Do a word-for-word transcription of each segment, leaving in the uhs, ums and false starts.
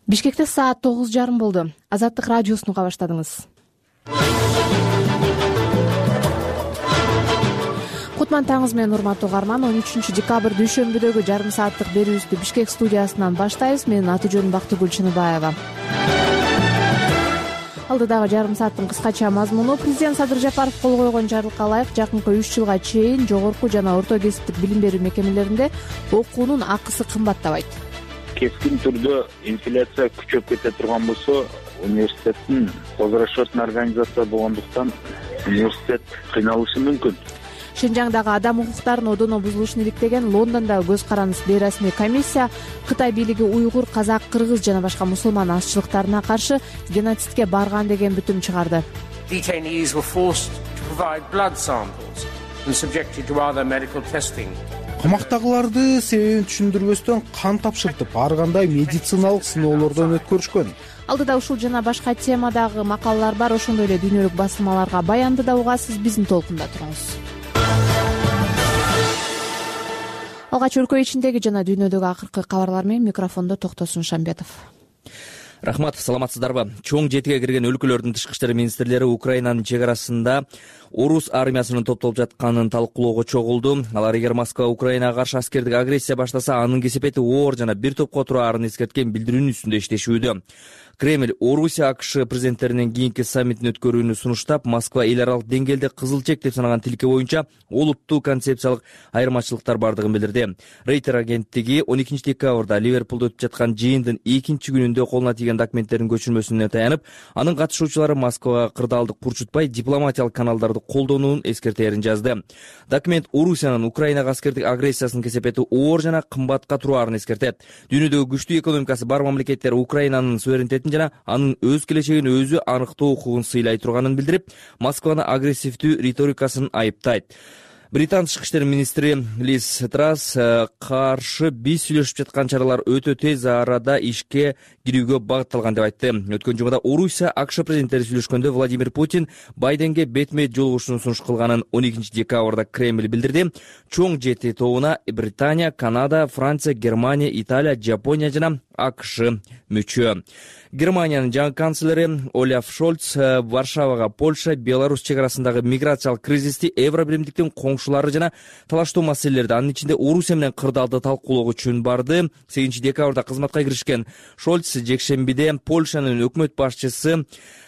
Бишкекте саат тогуз жарым болду. Азаттык радиосун уга баштадыңыз. Кутман таңыңыз менен урматтуу угарман. он үчүнчү декабрь дүйшөмбүдөгү жарым сааттык берүүбүздү Бишкек студиясынан баштайбыз. Менин аты-жөнүм Бактыгүл Чыныбаева. Алдыдагы жарым сааттын кыскача мазмуну: президент Садыр Жапаров кол койгон жарлыкка ылайык жакынкы үч жылга чейин жогорку жана орто кесиптик билим берүү мекемелеринде окуунун акысы кымбаттабайт. Кескин түрдө инфляция күчөп кете турган болсо, университеттин козгорошотун организация болгондуктан университет кыйналышы мүмкүн. Шинжаңдагы адам укуктарынын одоно бузулушун иликтеген Лондондогу көз карандысыз бейрасмий комиссия Кытай бийлиги уйгур, казак, кыргыз жана башка мусулман азчылыктарына каршы геноцидке барган деген бүтүм чыгарды. Detainees were forced to provide blood samples and subjected to other medical testing. Камактагыларды себебин түшүндүрбөстөн кан тапшыртып, ар кандай медициналык сыноолордон өткөрүшкөн. Алдыда ушул жана башка темадагы макалалар бар. Ошондой эле дүйнөлүк басылмаларга баянды да угасыз. Биздин толкунда туруңуз. Алгач өлкө ичиндеги жана дүйнөдөгү акыркы кабарлар менен микрофондо Токтосун Шамбетов. Рахмат, саламатсыздарбы? Чоң жетиге кирген өлкөлөрдүн тышкы иштер министрлери Украинанын чек арасында орус армиясынын топтолуп жатканын талкуулоого чогулду. Алар эгер Москва Украинага каршы аскердик агрессия баштаса, анын кесепети оор жана бир топко тураарын эскерткен билдирүүнүн үстүндө иштешүүдө. Кремль Орусия АКШ президенттеринин кийинки саммитин өткөрүүнү сунуштап, Москва эл аралык деңгээлде кызыл чек деп санаган тилке боюнча олуттуу концепциялык айырмачылыктар бардыгын билдирди. Рейтер агенттиги он экинчи декабрда Ливерпулда өтүп жаткан жыйындын экинчи күнүндө колуна тийген документтердин көчүрмөсүнө таянып, анын катышуучулары Москвага кырдаалды курчутпай дипломатиялык каналдарды колдонуун эскертерин жазды. Документ Орусиянын Украинага аскердик агрессиясынын кесепети оор жана кымбатка тураарын эскертет. Дүйнөдөгү күчтүү экономикасы бар мамлекеттер Украинанын суверенитетин жана анын өз келечегин өзү аныктоо укугун сыйлай турганын билдирип, Москваны агрессивдүү риторикасын айыптайт. Британ тышкы иштер министри Лиз Трасс каршы биз сүйлөшүп жаткан чаралар өтө тез арада ишке кирүүгө багытталган деп айтты. Өткөн жумада Орусия АКШ президенттери сүйлөшкөндө Владимир Путин Байденге бетме-бет жолугушууну сунуш кылганын он экинчи декабрда Кремль билдирди. Чоң жети тобуна Британия, Канада, Франция, Германия, Италия, Жапония жана АКШ мүчө. Германиянын жаңы канцлери Оляф Шольц Варшавага Польша, Беларусь чек арасындагы миграциялык кризисти, Евробиримдиктин коңшулары жана талаштуу маселелерди, анын ичинде Орусия менен кырдаалды талкуулоо үчүн барды. сегизинчи декабрда кызматка киришкен Шольц жекшембиде Польшанын өкмөт башчысы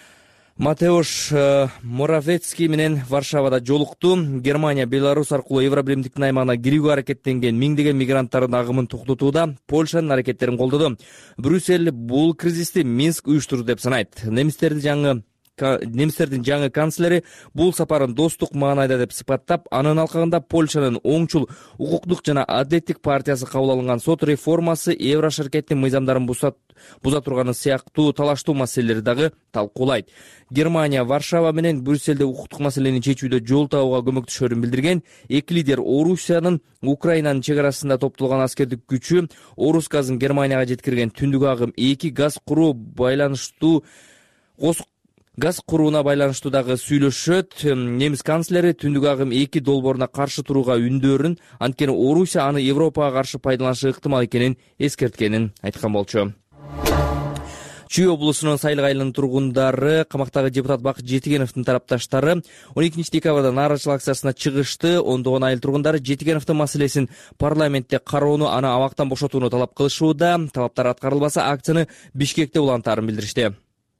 Матеуш Моравецкий менен Варшавада жолукту. Германия Беларусь аркылуу Евробиримдиктин аймагына кирүүгө аракеттенген миңдеген мигранттардын агымын токтотууда Польшанын аракеттерин колдоду. Брюссель бул кризисти Минск уюштурду деп санайт. Немистердин жаңы Немистердин жаңы канцлери бул сапарын достук маанайда деп сыпаттап, анын алкагында Польшанын оңчул укуктук жана адилеттик партиясы кабыл алынган сот реформасы Еврошеркеттин мыйзамдарын буза турганы сыяктуу талаштуу маселелерди дагы талкуулайт. Германия Варшава менен Брюссельде укуктук маселени чечүүдө жол табууга көмөктөшөрүн билдирген. Эки лидер Орусиянын Украинанын чек арасында топтолгон аскердик күчү Орус газын Германияга жеткирген түндүк агым эки газ куруу байланыштуу Газ курууна байланыштуу дагы сүйлөшөт. Немис канцлери түндүк агым эки долбооруна каршы турууга үндөрүн, анткени Орусия аны Европага каршы пайдаланышы ыктымал экенин эскерткенин айткан болчу. Чүй облусунун Сайлык айылынын тургундары, камактагы депутат Бакыт Жетигеновдун тарапташтары он экинчи декабрда нааразычылык акциясына чыгышты. Ондогон айыл тургундары Жетигеновдун маселесин парламентте кароону, аны абактан бошотууну талап кылышууда. Талаптар аткарылбаса, акцияны Бишкекте улантаарын билдиришти.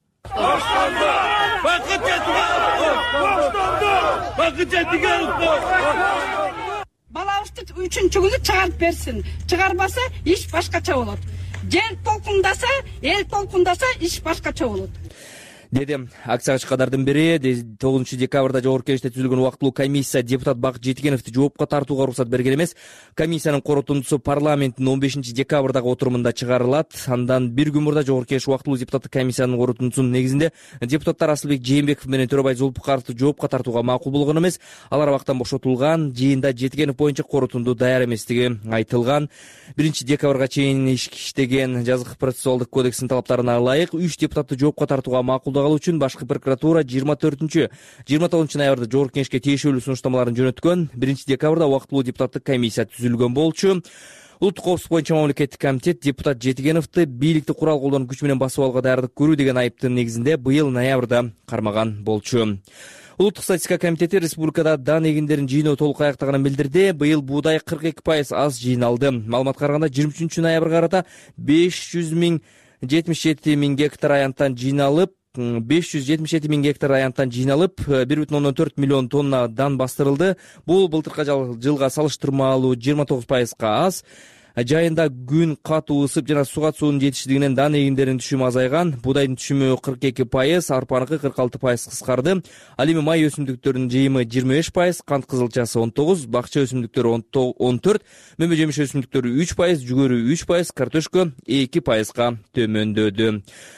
Балабызды үчүнчү күнү чыгарып берсин. Чыгарбаса, иш башкача болот. Жер толкундаса, эл толкундаса, иш башкача болот. деди акцияга чыккандардын бири. тогузунчу декабрда жогорку кеңеште түзүлгөн убактылуу комиссия депутат Бакыт Жетигеновду жоопко тартууга уруксат берген эмес. Комиссиянын корутундусу парламенттин он бешинчи декабрдагы отурумунда чыгарылат. Андан бир күн мурда жогорку кеңеш убактылуу депутаттык комиссиянын корутундусунун негизинде депутаттар Асылбек Жээнбеков менен Төрөбай Зулпукаровду жоопко тартууга макул болгон эмес. Алар абактан бошотулган. Жыйында Жетигенов боюнча корутунду даяр эместиги айтылган. биринчи декабрга чейин иштеген жазык процессуалдык кодексинин талаптарына ылайык үч депутатты жоопко тартууга макулдаган үчүн башкы прокуратура жыйырма төртүнчү жыйырма тогузунчу ноябрда жогорку кеңешке тиешелүү сунуштамаларын жөнөткөн. биринчи декабрда убактылуу депутаттык комиссия түзүлгөн болчу. Улуттук коопсуздук боюнча мамлекеттик комитет депутат Жетигеновду бийликти курал колдонуп күч менен басып алууга даярдык көрүү деген айыптын негизинде быйыл ноябрда кармаган болчу. Улуттук статистика комитети республикада дан эгиндерин жыйноо толук аяктаганын билдирди. Быйыл буудай кырк эки пайыз аз жыйналды. Маалыматка караганда жыйырма үчүнчү ноябрга карата беш жүз миң жетимиш жети миң гектар аянттан жыйналып беш жүз жетимиш жети миң гектар аянттан жыйналып бир бүтүн ондон төрт миллион тонна дан бастырылды. Бул былтыркы жылга салыштырмалуу жыйырма тогуз пайызга аз. Жайында күн катуу ысып жана суга суунун жетишсиздигинен дан эгиндеринин түшүмү азайган. Будайдын түшүмү кырк эки пайыз, арпаныкы кырк алты пайыз кыскарды. Ал эми май өсүмдүктөрүнүн жыйымы жыйырма беш пайыз, кант кызылчасы он тогуз, бакча өсүмдүктөрү он төрт, мөмө жемиш өсүмдүктөрү үч пайыз, жүгөрү үч пайыз, картошка эки пайызга төмөндөдү.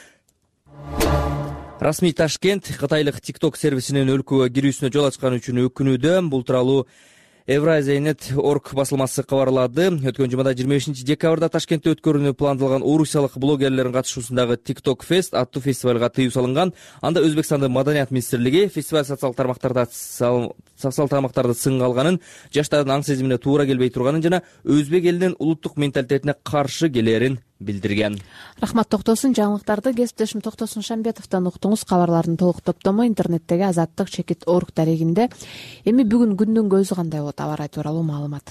Расмий Ташкент кытайлык TikTok сервисинин өлкөгө кирүүсүнө жол ачканы үчүн өкүнүүдө. Бул тууралуу Евразия.нет точка орг басылмасы кабарлады. Өткөн жумада жыйырма бешинчи декабрда Ташкентте өткөрүүнү пландалган орусиялык блогерлердин катышуусундагы TikTok Fest аттуу фестивалга тыюу салынган. Анда Өзбекстандын маданият министрлиги фестиваль социал тармактарда социал тармактарды сынга алганын, жаштардын аң сезимине туура келбей турганын жана өзбек элинин улуттук менталитетине каршы келерин билдирген. Рахмат Токтосун. Жаңылыктарды кесиптешим Токтосун Шамбетовдон уктуңуз. Кабарлардын толук топтому интернеттеги азаттык чекит орг дарегинде. Эми бүгүн күндүн көзү кандай болот? Аба ырайы тууралуу маалымат.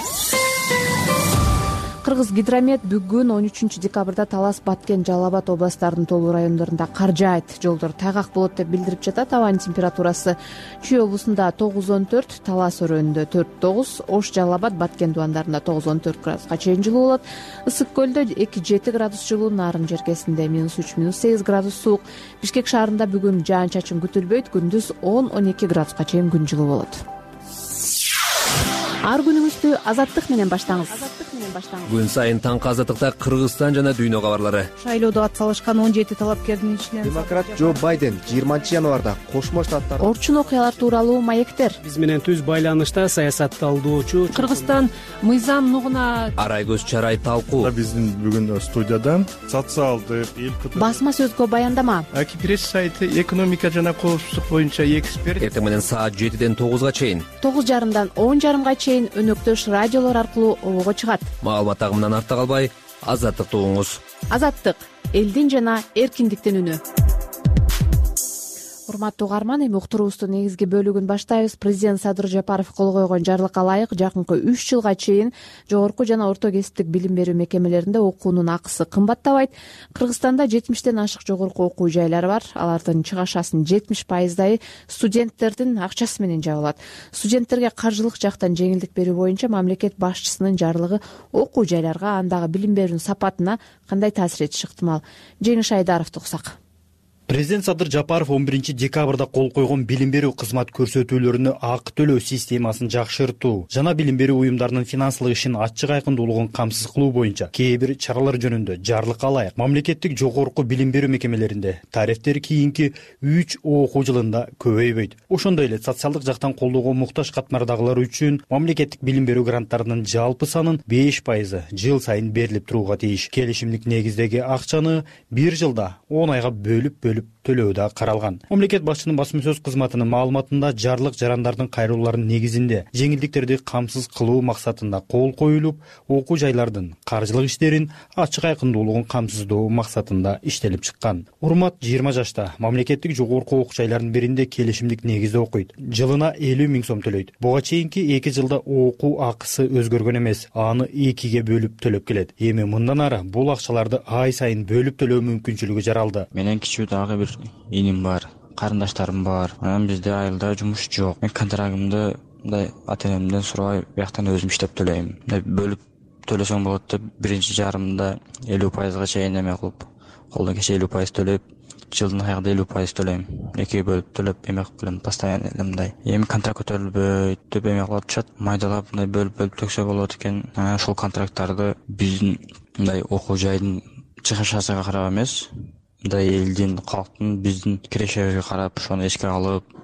Кыргыз гидромет бүгүн он үчүнчү декабрда Талас, Баткен, Жалал Абад областарынын толуу райондорунда кар жаайт, жолдор тайгак болот деп билдирип жатат. Абанын температурасы Чүй облусунда тогуз он төрт, Талас өрөөнүндө төрт тогуз, Ош, Жалал Абад, Баткен дубандарында тогуз он төрт градуска чейин жылуу болот. Ысык көлдө эки жети градус жылуу, Нарын жеркесинде минус үч минус сегиз градус суук. Бишкек шаарында бүгүн жаан чачын күтүлбөйт, күндүз он он эки градуска чейин күн жылуу болот. Ар күнүңүздү азаттык менен баштаңыз. Күн сайын таңкы азаттыкта Кыргызстан жана дүйнө кабарлары. Шайлоодо ат салышкан он жети талапкердин ичинен демократ Джо Байден жыйырманчы январда Кошмо Штаттар орчун окуялар тууралуу маектер. Биз менен түз байланышта саясатталдоочу Кыргызстан мыйзам нугуна Арайгөз Чарай талкуу. Биздин бүгүн студияда социалдык эл басма сөзгө баяндама. Акипресс сайты экономика жана коопсуздук боюнча эксперт. Эртең менен саат жетиден тогузга чейин, тогуз жарымдан он жарымга чейин өнөктөш радиолор аркылуу обого чыгат. Маалымат агымынан артта калбай, азаттыкты угуңуз. Азаттык — элдин жана эркиндиктин үнү. Урматтуу угарман, эми уктуруубуздун негизги бөлүгүн баштайбыз. Президент Садыр Жапаров кол койгон жарлыкка ылайык жакынкы үч жылга чейин жогорку жана орто кесиптик билим берүү мекемелеринде окуунун акысы кымбаттабайт. Кыргызстанда жетимиштен ашык жогорку окуу жайлары бар. Алардын чыгашасын жетимиш пайыздайы студенттердин акчасы менен жабылат. Студенттерге каржылык жактан жеңилдик берүү боюнча мамлекет башчысынын жарлыгы окуу жайларга, андагы билим берүүнүн сапатына кандай таасир этиши ыктымал? Жеңиш Айдаровду уксак. Президент Садыр Жапаров он биринчи декабрда кол койгон билим берүү кызмат көрсөтүүлөрүнө акы төлөө системасын жакшыртуу жана билим берүү уюмдарынын финансылык ишин ачык айкындуулугун камсыз кылуу боюнча кээ бир чаралар жөнүндө жарлыкка ылайык мамлекеттик жогорку билим берүү мекемелеринде тарифтер кийинки үч окуу жылында көбөйбөйт. Ошондой эле социалдык жактан колдоого муктаж катмардагылар үчүн мамлекеттик билим берүү гранттарынын жалпы санын беш пайызы жыл сайын берилип турууга тийиш. Келишимдик негиздеги акчаны бир жылда он айга бөлүп бөлүп төлөө да каралган. Мамлекет башчынын басма сөз кызматынын маалыматында жарлык жарандардын кайрылууларынын негизинде жеңилдиктерди камсыз кылуу максатында кол коюлуп, окуу жайлардын каржылык иштерин ачык айкындуулугун камсыздоо максатында иштелип чыккан. Урмат жыйырма жашта мамлекеттик жогорку окуу жайлардын биринде келишимдик негизде окуйт. Жылына элүү миң сом төлөйт. Буга чейинки эки жылда окуу акысы өзгөргөн эмес, аны экиге бөлүп төлөп келет. Эми мындан ары бул акчаларды ай сайын бөлүп төлөө мүмкүнчүлүгү жаралды. Менен кичүү дагы бир иним бар, карындаштарым бар. Анан бизде айылда жумуш жок. Мен контрагымды мындай ата-энемден сурабай бияктан өзүм иштеп төлөйм. Бөлүп төлөсөң болот деп биринчи жарымда элүү пайызга чейин эме кылып, колдон кече элүү пайыз төлөп, жылдын аягында элүү пайыз төлөйм. Экиге бөлүп төлөп эме кылып келем, постоянно мындай. Эми контракт көтөрүлбөйт деп эме кылып атышат. Майдалап мындай бөлүп-бөлүп төксө болот экен. Анан ошол контракттарды биздин мындай окуу жайдын чыгышасыга карап эмес, мындай элдин, калктын биздин кирешебизге карап ошону эске алып,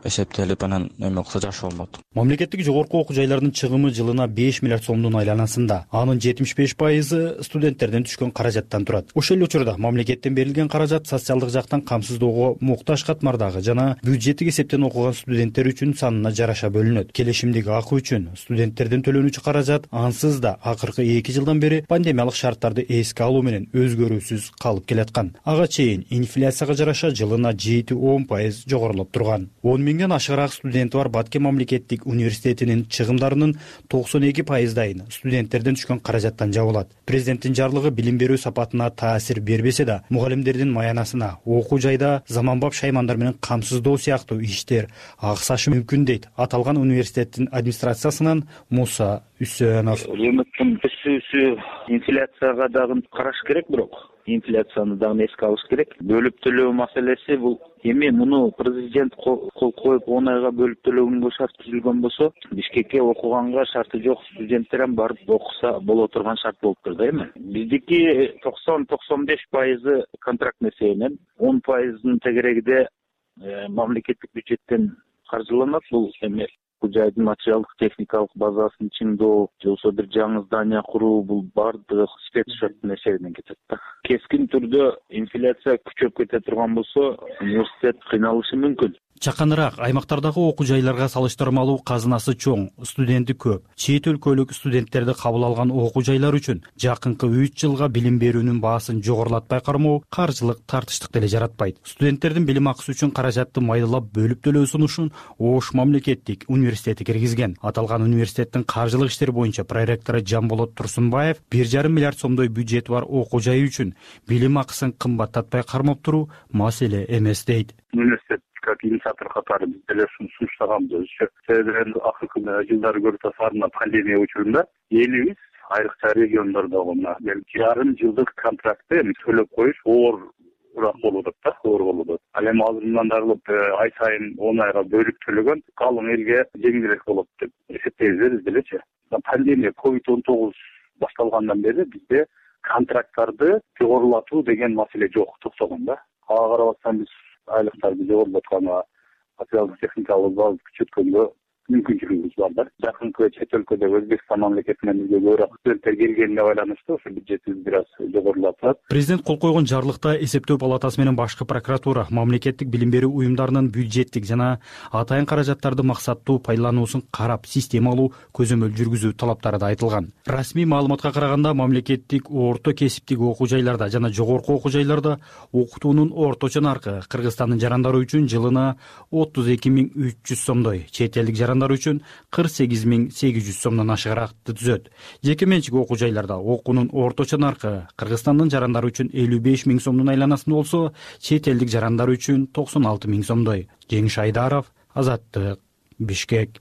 эсептелип анан эме кылса жакшы болмок. Мамлекеттик жогорку окуу жайларынын чыгымы жылына беш миллиард сомдун айланасында. Анын жетимиш беш пайызы студенттерден түшкөн каражаттан турат. Ошол эле учурда мамлекеттен берилген каражат социалдык жактан камсыздоого муктаж катмардагы жана бюджеттик эсептен окуган студенттер үчүн санына жараша бөлүнөт. Келишимдеги акы үчүн студенттерден төлөнүүчү каражат ансыз да акыркы эки жылдан бери пандемиялык шарттарды эске алуу менен өзгөрүүсүз калып келаткан. Ага чейин инфляцияга жараша жылына жети он пайыз жогорулап турган. он миңден ашыгыраак студенти бар Баткен мамлекеттик университетинин чыгымдарынын токсон эки пайыздайын студенттерден түшкөн каражаттан жабылат. Президенттин жарлыгы билим берүү сапатына таасир бербесе да, мугалимдердин маянасына окуу жайда заманбап шаймандар менен камсыздоо сыяктуу иштер аксашы мүмкүн дейт аталган университеттин администрациясынан Муса Үсөнов. Өкмөттүн түсүүсү инфляцияга дагы караш керек, бирок инфляцияны дагы эске алыш керек. Бөлүп төлөө маселеси бул эми муну президент кол коюп он айга бөлүп төлөгөнгө шарт түзүлгөн болсо, Бишкекке окуганга шарты жок студенттер ham барып окуса боло турган шарт болуптур да эми. Биздики токсон токсон беш пайызы контракт эсебинен, он пайыздын тегерегиде мамлекеттик бюджеттен каржыланат. Бул эми жайдын материалдык техникалык базасын чыңдоо, же болбосо бир жаңы здание куруу, бул бардыгы спецшоттун эсебинен кетет да. Кескин түрдө инфляция күчөп кете турган болсо, университет кыйналышы мүмкүн. Чаканыраак аймактардагы окуу жайларга салыштырмалуу казынасы чоң, студенти көп. Чет өлкөлүк студенттерди кабыл алган окуу жайлар үчүн жакынкы үч жылга билим берүүнүн баасын жогорулатпай кармоо каржылык тартыштык деле жаратпайт. Студенттердин билим акысы үчүн каражатты майдалап бөлүп төлөө сунушун Ош мамлекеттик университети киргизген. Аталган университеттин каржылык иштери боюнча проректору Жамболот Турсунбаев бир жарым миллиард сомдой бюджети бар окуу жай үчүн билим акысын кымбаттатпай кармап туруу маселе эмес дейт. Университет как инициатор катары биз деле сунуштаганбыз. Себеби акыркы жылдары көрүп атасарына пандемия учурунда элибиз айрыкча региондордогу жарым жылдык контрактты төлөп коюш оорураак болуп атат да, оор болуп атат. Ал эми азырынан дагы ай сайын он айга бөлүп төлөгөн калың элге жеңилирээк болот деп эсептейбиз биз делечи. Пандемия ковид он тогуз башталгандан бери бизде контракттарды жогорулатуу деген маселе жок, токтогон да. Ага карабастан биз айлыктарды жогорулатканга, материалдык техникалык базаны күчөткөнгө мүмкүнчүлүгүбүз бар да. Жакынкы чет өлкөдө Өзбекстан мамлекетинен бизге көбүрөөк студенттер келгенине байланыштуу ошо бюджетибиз бир аз жогорулатат. Президент кол койгон жарлыкта эсептөө палатасы менен башкы прокуратура мамлекеттик билим берүү уюмдарынын бюджеттик жана атайын каражаттарды максаттуу пайдалануусун карап, системалуу көзөмөл жүргүзүү талаптары да айтылган. Расмий маалыматка караганда мамлекеттик орто кесиптик окуу жайларда жана жогорку окуу жайларда окутуунун орточо наркы Кыргызстандын жарандары үчүн жылына отуз эки миң үч жүз сомдой, чет элдик үчүн кырк сегиз миң сегиз жүз сомдон ашыгыраакты түзөт. Жеке менчик окуу жайларда окуунун орточо наркы Кыргызстандын жарандары үчүн элүү беш миң сомдун айланасында болсо, чет элдик жарандар үчүн токсон алты миң сомдой. Жеңиш Айдаров, Азаттык, Бишкек.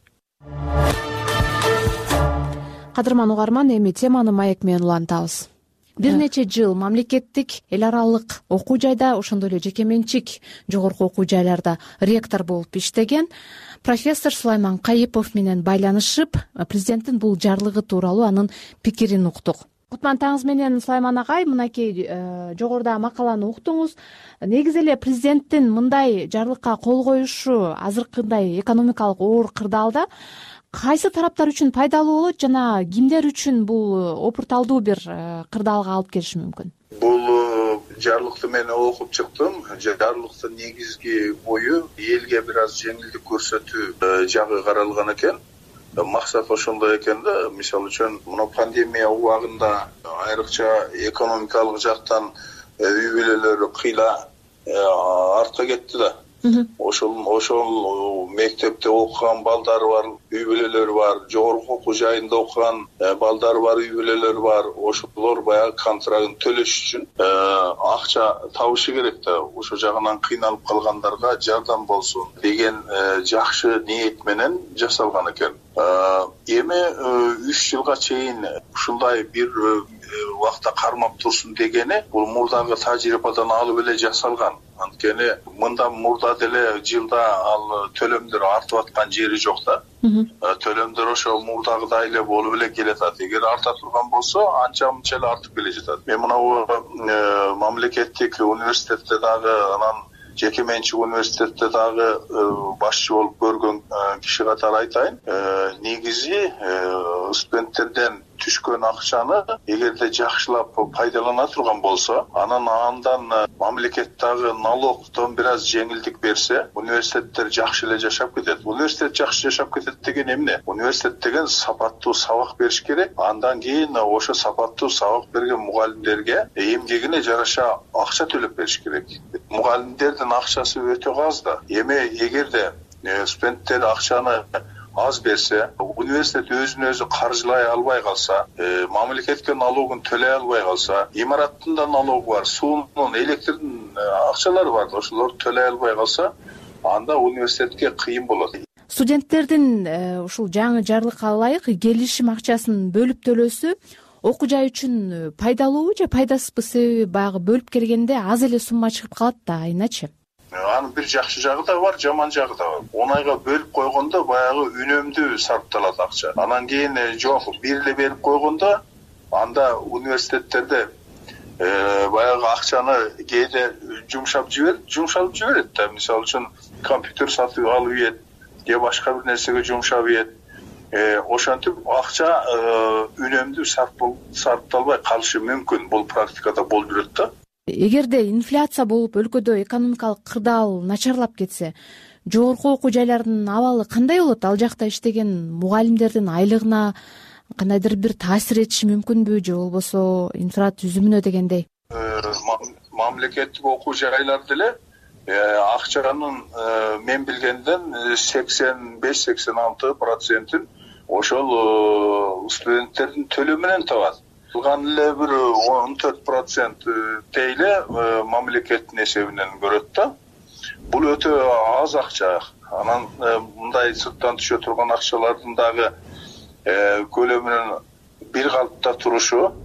Кадырман угарман, эми теманы маек менен улантабыз. Бир нече жыл мамлекеттик, эл аралык окуу жайда, ошондой эле жеке менчик жогорку окуу жайларда ректор болуп иштеген профессор Сулайман Кайыпов менен байланышып, президенттин бул жарлыгы тууралуу анын пикирин уктук. Кутман таңыз менен Сулайман агай, мынакей жогоруда макаланы уктуңуз. Негизи эле президенттин мындай жарлыкка кол коюшу азыркындай экономикалык оор кырдаалда кайсы тараптар үчүн пайдалуу болот жана кимдер үчүн бул опурталдуу бир кырдаалга алып келиши мүмкүн? Бул жарлыкты мен окуп чыктым. Жарлыктын негизги ою элге бир аз жеңилдик көрсөтүү жагы каралган экен. Максат ошондой экен да. Мисалы үчүн мына пандемия убагында айрыкча экономикалык жактан үй бүлөлөр кыйла артка кетти да. Ошол ошол мектепте окуган балдары бар, үй бүлөлөр бар, жогорку окуу жайында окуган балдары бар, үй бүлөлөр бар. Ошолор баягы контрактын төлөш үчүн акча табышы керек да. Ошо жагынан кыйналып калгандарга жардам болсун деген жакшы ниет менен жасалган экен. Эми үч жылга чейин ушундай бир убакта кармап турсун дегени бул мурдагы тажрыйбадан алып эле жасалган. Анткени мында мурда деле жылда ал төлөмдөр артып аткан жери жок да. Төлөмдөр ошо мурдагыдай эле болуп эле келатат. Эгер арта турган болсо, анча мынча эле артып келе жатат. Мен мына мамлекеттик университетте дагы анан жеке менчик университетте дагы башчы болуп көргөн киши катары айтайын, негизи студенттерден түшкөн акчаны эгерде жакшылап пайдалана турган болсо, анан андан мамлекет дагы налогдон бир аз жеңилдик берсе, университеттер жакшы эле жашап кетет. Университет жакшы жашап кетет деген эмне? Университет деген сапаттуу сабак бериш керек. Андан кийин ошо сапаттуу сабак берген мугалимдерге эмгегине жараша акча төлөп бериш керек. Мугалимдердин акчасы өтө аз да. Эми эгерде студенттер акчаны аз берсе, университет өзүн өзү каржылай албай калса, мамлекетке налогун төлөй албай калса, имараттын да налогу бар, суунун, электрдин акчалары бар, ошолорду төлөй албай калса, анда университетке кыйын болот. Студенттердин ушул жаңы жарлыкка ылайык келишим акчасын бөлүп төлөөсү окуу жай үчүн пайдалуубу же пайдасызбы? Себеби баягы бөлүп келгенде аз эле сумма чыгып калат да, айначы. Анын бир жакшы жагы да бар, жаман жагы да бар. Он айга бөлүп койгондо баягы үнөмдүү сарпталат акча. Анан кийин жок, бир эле берип койгондо анда университеттерде баягы акчаны кээде жумшап жиберет, жумшалып жиберет да. Мисалы үчүн компьютер сатып алып ийет, же башка бир нерсеге жумшап ийет. Ошентип акча үнөмдүү сарпталбай калышы мүмкүн. Бул практикада болуп жүрөт да. Эгерде инфляция болуп өлкөдө экономикалык кырдаал начарлап кетсе, жогорку окуу жайлардын абалы кандай болот? Ал жакта иштеген мугалимдердин айлыгына кандайдыр бир таасир этиши мүмкүнбү же болбосо инфратүзүмүнө дегендей? Мамлекеттик окуу жайлар деле акчанын мен билгенден сексен беш сексен алты процентин ошол студенттердин төлөө менен табат. Калган эле бир он төрт процент тейле мамлекеттин эсебинен көрөт да. Бул өтө аз акча. Анан мындай сырттан түшө турган акчалардын дагы көлөмүнүн бир калыпта турушу,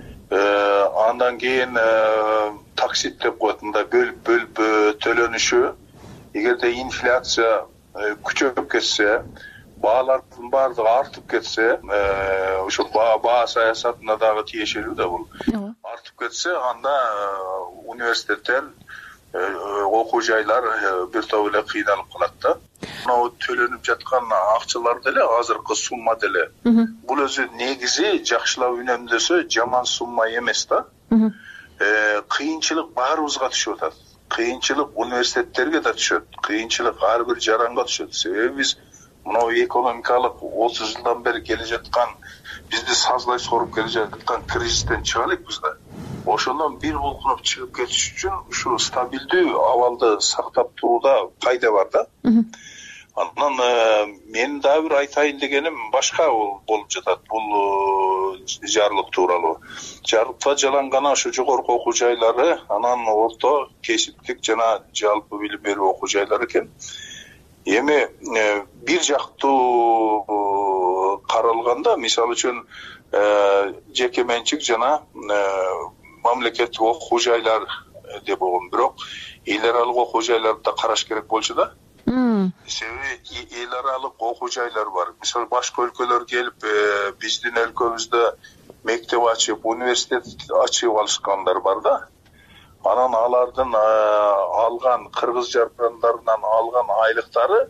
андан кийин таксит деп коет, мындай бөлүп бөлүп төлөнүшү, эгерде инфляция күчөп кетсе, баалардын баардыгы артып кетсе, ошо баа саясатына дагы тиешелүү да бул. Артып кетсе, анда университеттер, окуу жайлар бир топ эле кыйналып калат да. Мына төлөнүп жаткан акчалар деле, азыркы сумма деле, бул өзү негизи жакшылап үнөмдөсө жаман сумма эмес да. Кыйынчылык баарыбызга түшүп атат. Кыйынчылык университеттерге да түшөт. Кыйынчылык ар бир жаранга түшөт. Себеби биз мына экономикалык отуз жылдан бери келе жаткан, бизди сазлай соруп келе жаткан кризистен чыга элекпиз да. Ошондон бир булкунуп чыгып кетиш үчүн ушу стабилдүү абалды сактап турууда пайда бар да. Анан мен дагы бир айтайын дегеним башка болуп жатат бул жарлык тууралуу. Жарлыкта жаланган ошо жогорку окуу жайлары, анан орто, кесиптик жана жалпы билим берүү окуу жайлары экен. Эми бир жактуу каралганда, мисалы үчүн жеке менчик жана мамлекеттик окуу жайлар деп койгон, бирок эл аралык окуу жайларды да караш керек болчу да. Себеби эл аралык окуу жайлар бар. Мисалы башка өлкөлөр келип биздин өлкөбүздө мектеп ачып, университет ачып алышкандар бар да. Анан алардын алган кыргыз жарандарынан алган айлыктары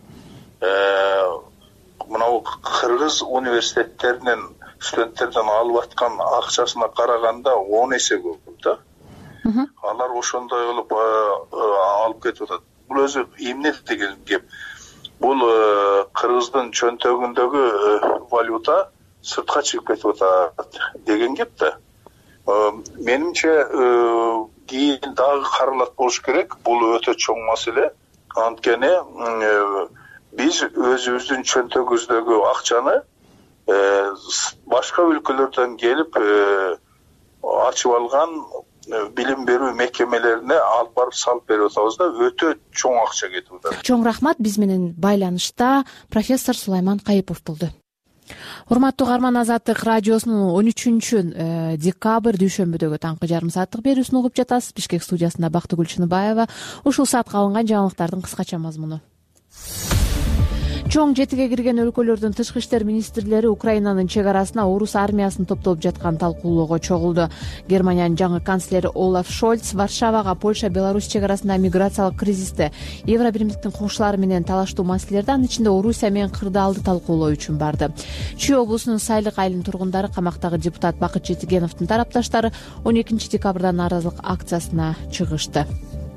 мынау кыргыз университеттеринин студенттерден алып аткан акчасына караганда он эсе көп да. Алар ошондой кылып алып кетип атат. Бул өзү эмне деген кеп. Бул кыргыздын чөнтөгүндөгү валюта сыртка чыгып кетип атат деген кеп да. Менимче кийин дагы каралат болуш керек. Бул өтө чоң маселе. Анткени биз өзүбүздүн чөнтөгүбүздөгү акчаны башка өлкөлөрдөн келип ачып алган билим берүү мекемелерине алып барып салып берип атабыз да, өтө чоң акча кетип атат. Чоң рахмат. Биз менен байланышта профессор Сулайман Кайыпов болду. Урматтуу Карман Азаттык радиосунун он үчүнчү декабрь дүйшөмбүдөгү таңкы жарым сааттык берүүсүн угуп жатасыз. Бишкек студиясында Бактыгүл Чыныбаева. Ушул саатка алынган жаңылыктардын кыскача мазмуну. чоң жетиге кирген өлкөлөрдүн тышкы иштер министрлери Украинанын чек арасына орус армиясынын топтолуп жатканын талкуулоого чогулду. Германиянын жаңы канцлери Олаф Шольц Варшавага Польша Беларусь чек арасындагы миграциялык кризисти, Евро биримдиктин кошулары менен талаштуу маселелерди, анын ичинде Орусия менен кырдаалды талкуулоо үчүн барды. Чүй облусунун Сайлык айылынын тургундары камактагы депутат Бакыт Жетигеновдун тарапташтары он экинчи декабрда нааразылык акциясына чыгышты.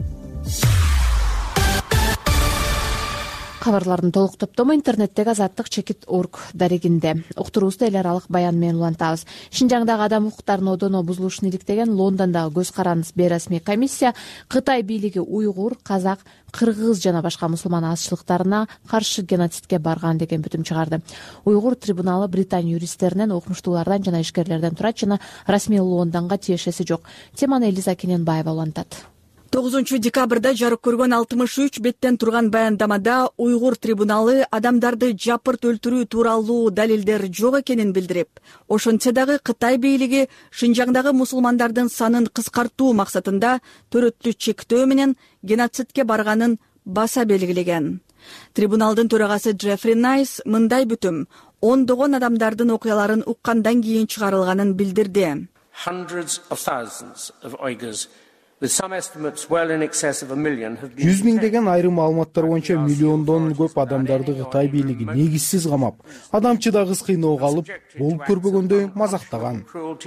Кабарлардын толук топтому интернеттеги азаттык чекит точка орг дарегинде. Уктуруубузду эл аралык баян менен улантабыз. Шинжаңдагы адам укуктарын одоно бузулушун иликтеген Лондондогу көз карандысыз бейресмий комиссия Кытай бийлиги уйгур, казак, кыргыз жана башка мусулман азчылыктарына каршы геноцидке барган деген бүтүм чыгарды. Уйгур трибуналы Британия юристтеринен, окумуштуулардан жана ишкерлерден турат жана расмий Лондонго тиешеси жок. Теманы Элиза Кененбаева улантат. тогузунчу декабрда жарык көргөн алтымыш үч беттен турган баяндамада уйгур трибуналы адамдарды жапырт өлтүрүү тууралуу далилдер жок экенин билдирип, ошентсе дагы Кытай бийлиги Шинжаңдагы мусулмандардын санын кыскартуу максатында төрөттү чектөө менен геноцидке барганын баса белгилеген. Трибуналдын төрагасы Джеффри Найс мындай бүтүм ондогон адамдардын окуяларын уккандан кийин чыгарылганын билдирди. жүз миңдеген айрым маалыматтар боюнча миллиондон көп адамдарды Кытай бийлиги негизсиз камап, адамчыдагыс кыйноого алып, болуп көрбөгөндөй мазактаган.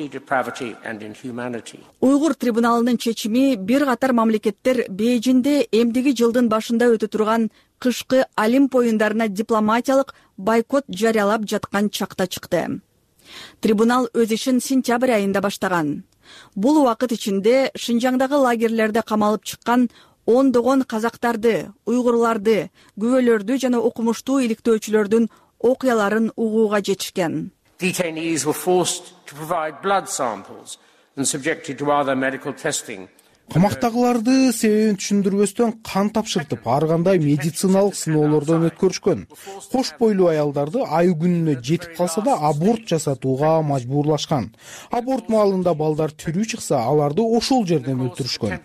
Уйгур трибуналынын чечими бир катар мамлекеттер Бейжинде эмдиги жылдын башында өтө турган кышкы Олимп оюндарына дипломатиялык бойкот жарыялап жаткан чакта чыкты. Трибунал өз ишин сентябрь айында баштаган. Бул убакыт ичинде Шинжаңдагы лагерлерде камалып чыккан ондогон казактарды, уйгурларды, күбөлөрдү жана окумуштуу иликтөөчүлөрдүн окуяларын угууга жетишкен. Detainees were forced to provide blood samples and subjected to other medical testing. Камактагыларды себебин түшүндүрбөстөн кан тапшыртып, ар кандай медициналык сыноолордон өткөрүшкөн. Кош бойлуу аялдарды ай күнүнө жетип калса да аборт жасатууга мажбурлашкан. Аборт маалында балдар тирүү чыкса, аларды ошол жерден өлтүрүшкөн.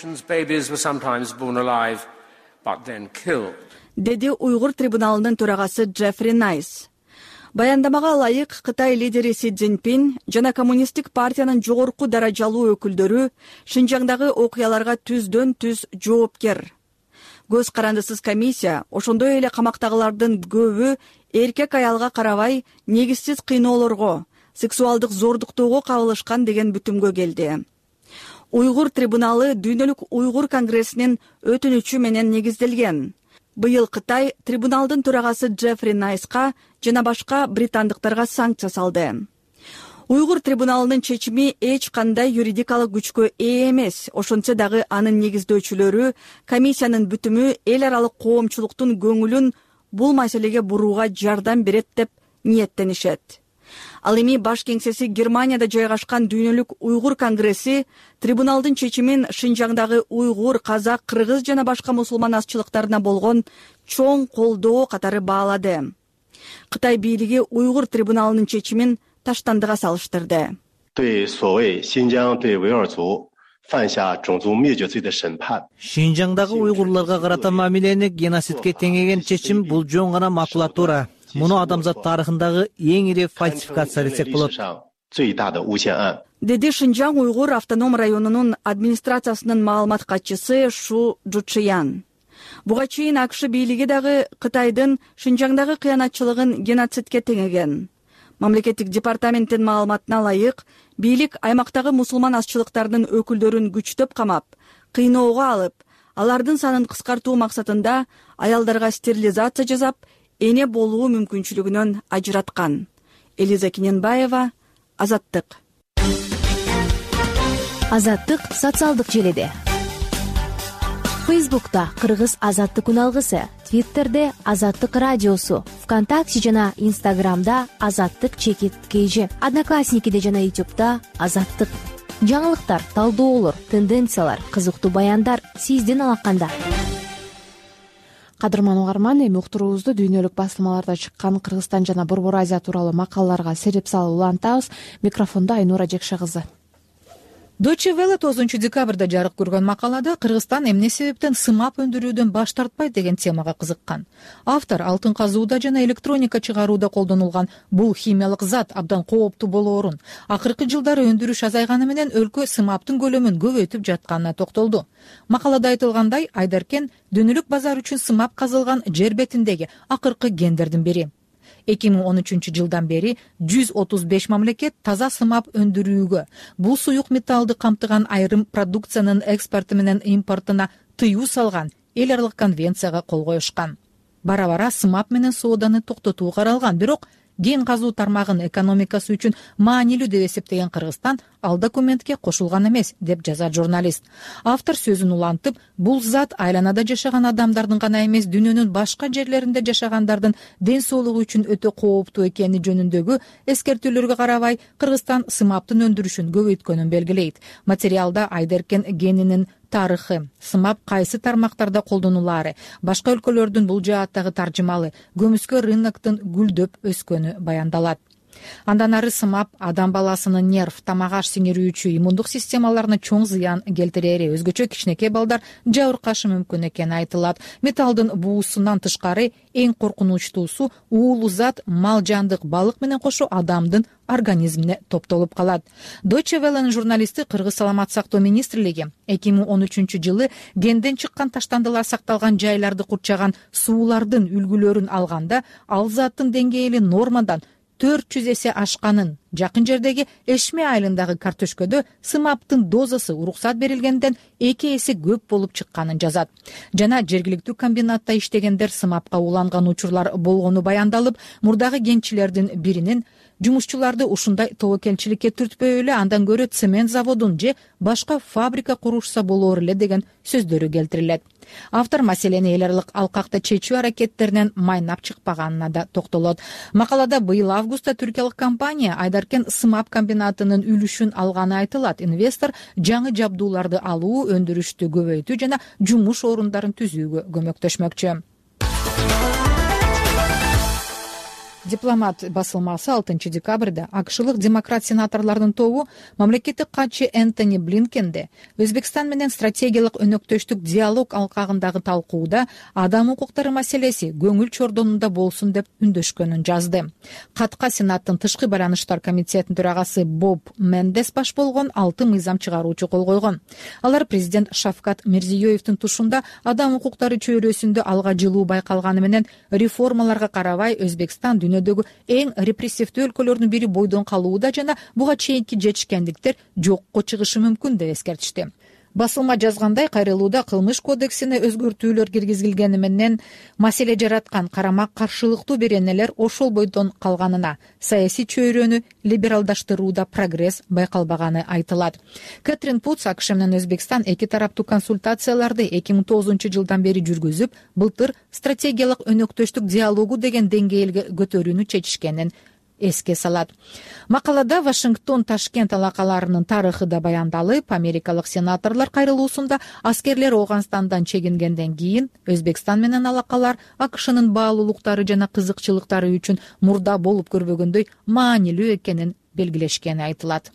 Деди Уйгур трибуналынын төрагасы Джеффри Найс. Баяндамага ылайык Кытай лидери Си Цзиньпин жана коммунисттик партиянын жогорку даражалуу өкүлдөрү Шинжаңдагы окуяларга түздөн түз жоопкер. Көз карандысыз комиссия ошондой эле камактагылардын көбү эркек аялга карабай негизсиз кыйноолорго, сексуалдык зордуктоого кабылышкан деген бүтүмгө келди. Уйгур трибуналы Дүйнөлүк уйгур конгрессинин өтүнүчү менен негизделген. Быйыл Кытай трибуналдын төрагасы Джеффри Найска жана башка британдыктарга санкция салды. Уйгур трибуналынын чечими эч кандай юридикалык күчкө ээ эмес, ошентсе дагы анын негиздөөчүлөрү комиссиянын бүтүмү эл аралык коомчулуктун көңүлүн бул маселеге бурууга жардам берет деп ниеттенишет. Ал эми баш кеңсеси Германияда жайгашкан Дүйнөлүк уйгур конгресси трибуналдын чечимин Шинжаңдагы уйгур, казак, кыргыз жана башка мусулман азчылыктарына болгон чоң колдоо катары баалады. Кытай бийлиги уйгур трибуналынын чечимин таштандыга салыштырды. Шинжаңдагы уйгурларга карата мамилени геноцидке теңеген чечим бул жөн гана макулатура. Муну адамзат тарыхындагы эң ири фальсификация десек болот. Деди Шинжаң уйгур автоном районунун администрациясынын маалымат катчысы Шу Жучиян. Буга чейин АКШ бийлиги дагы Кытайдын Шинжаңдагы кыянатчылыгын геноцидке теңеген. Мамлекеттик департаменттин маалыматына ылайык, бийлик аймактагы мусулман азчылыктарынын өкүлдөрүн күчтөп камап, кыйноого алып, алардын санын кыскартуу максатында аялдарга стерилизация жасап, эне болуу мүмкүнчүлүгүнөн ажыраткан. Элиза Кененбаева, Азаттык. Азаттык социалдык желеде. Фейсбукта Кыргыз Азаттык үналгысы, Твиттерде Азаттык радиосу, ВКонтакте жана Инстаграмда Азаттык чекит кейжи, Одноклассникиде жана Ютубта Азаттык. Жаңылыктар, талдоолор, тенденциялар, кызыктуу баяндар сиздин алаканда. Кадырман угарман, эми уктуруубузду дүйнөлүк басылмаларда чыккан Кыргызстан жана Борбор Азия тууралуу макалаларга сереп салып улантабыз. Микрофондо Айнура Жекше кызы. Deutsche Welle тогузунчу декабрда жарык көргөн макалада Кыргызстан эмне себептен сымап өндүрүүдөн баш тартпайт деген темага кызыккан. Автор алтын казууда жана электроника чыгарууда колдонулган бул химиялык зат абдан кооптуу болоорун, акыркы жылдары өндүрүш азайганы менен өлкө сымаптын көлөмүн көбөйтүп жатканына токтолду. Макалада айтылгандай, Айдаркен дөнөлүк базар үчүн сымап казылган жер бетиндеги акыркы кендердин бири. эки миң он үчүнчү жылдан бери жүз отуз беш мамлекет таза сымап өндүрүүгө, бул суюк металлды камтыган айрым продукциянын экспорту менен импортуна тыюу салган эл аралык конвенцияга кол коюшкан. Бара-бара сымап менен сооданы токтотуу каралган, бирок кен казуу тармагын экономикасы үчүн маанилүү деп эсептеген Кыргызстан ал документке кошулган эмес, деп жазат журналист. Автор сөзүн улантып, бул зат айланада жашаган адамдардын гана эмес, дүйнөнүн башка жерлеринде жашагандардын ден соолугу үчүн өтө кооптуу экени жөнүндөгү эскертүүлөргө карабай, Кыргызстан сымаптын өндүрүшүн көбөйткөнүн белгилейт. Материалда Айдаркен генинин тарыхы, сымап кайсы тармактарда колдонулаары, башка өлкөлөрдүн бул жааттагы таржымалы, көмүскө рыноктун гүлдөп өскөнү баяндалат. Андан ары сымап адам баласынын нерв, тамак аш сиңирүүчү иммундук системаларына чоң зыян келтирери, өзгөчө кичинекей балдар жабыркашы мүмкүн экени айтылат. Металлдын буусунан тышкары эң коркунучтуусу уулуу зат мал жандык балык менен кошо адамдын организмине топтолуп калат. Deutsche Welle'нин журналисти Кыргыз саламат сактоо министрлиги эки миң он үчүнчү жылы генден чыккан таштандылар сакталган жайларды курчаган суулардын үлгүлөрүн алганда, ал заттын деңгээли нормадан төрт жүз эсе ашканын, жакын жердеги Эшме айылындагы картөшкөдө сымаптын дозасы уруксат берилгенден эки эсе көп болуп чыкканын жазат. Жана жергиликтүү комбинатта иштегендер сымапка уланган учурлар болгону баяндалып, мурдагы кенчилердин биринин жумушчуларды ушундай тобокелчиликке түртпөй эле андан көрө цемент заводун же башка фабрика курушса болор эле деген сөздөрү келтирилет. Автор маселени эл аралык алкакта чечүү аракеттеринен майнап чыкпаганына да токтолот. Макалада быйыл августта түркиялык компания Айдаркен сымап комбинатынын үлүшүн алганы айтылат. Инвестор жаңы жабдууларды алуу, өндүрүштү көбөйтүү жана жумуш орундарын түзүүгө көмөктөшмөкчү. Дипломат басылмасы алтынчы декабрда акшылык демократ сенаторлордун тобу мамлекеттик катчы Энтони Блинкенде Өзбекстан менен стратегиялык өнөктөштүк диалог алкагындагы талкууда адам укуктары маселеси көңүл чордонунда болсун деп үндөшкөнүн жазды. Катка Сенаттын тышкы байланыштар комитетинин төрагасы Боб Мендес баш болгон алты мыйзам чыгаруучу кол койгон. Алар президент Шавкат Мирзиёевдин тушунда адам укуктары чөйрөсүндө алга жылуу байкалганы менен реформаларга карабай Өзбекстан дүйнөдөгү эң репрессивдүү өлкөлөрдүн бири бойдон калууда жана буга чейинки жетишкендиктер жокко чыгышы мүмкүн деп эскертишти. Басылма жазгандай, кайрылууда кылмыш кодексине өзгөртүүлөр киргизилгени менен маселе жараткан карама каршылыктуу беренелер ошол бойдон калганына, саясий чөйрөнү либералдаштырууда прогресс байкалбаганы айтылат. Кэтрин Путс АКШ менен Өзбекстан эки тараптуу консультацияларды эки миң тогузунчу жылдан бери жүргүзүп, былтыр стратегиялык өнөктөштүк диалогу деген деңгээлге көтөрүүнү чечишкенин эске салат. Макалада Вашингтон Ташкент алакаларынын тарыхы да баяндалып, америкалык сенаторлор кайрылуусунда аскерлер Ооганстандан чегингенден кийин Өзбекстан менен алакалар АКШнын баалуулуктары жана кызыкчылыктары үчүн мурда болуп көрбөгөндөй маанилүү экенин белгилешкени айтылат.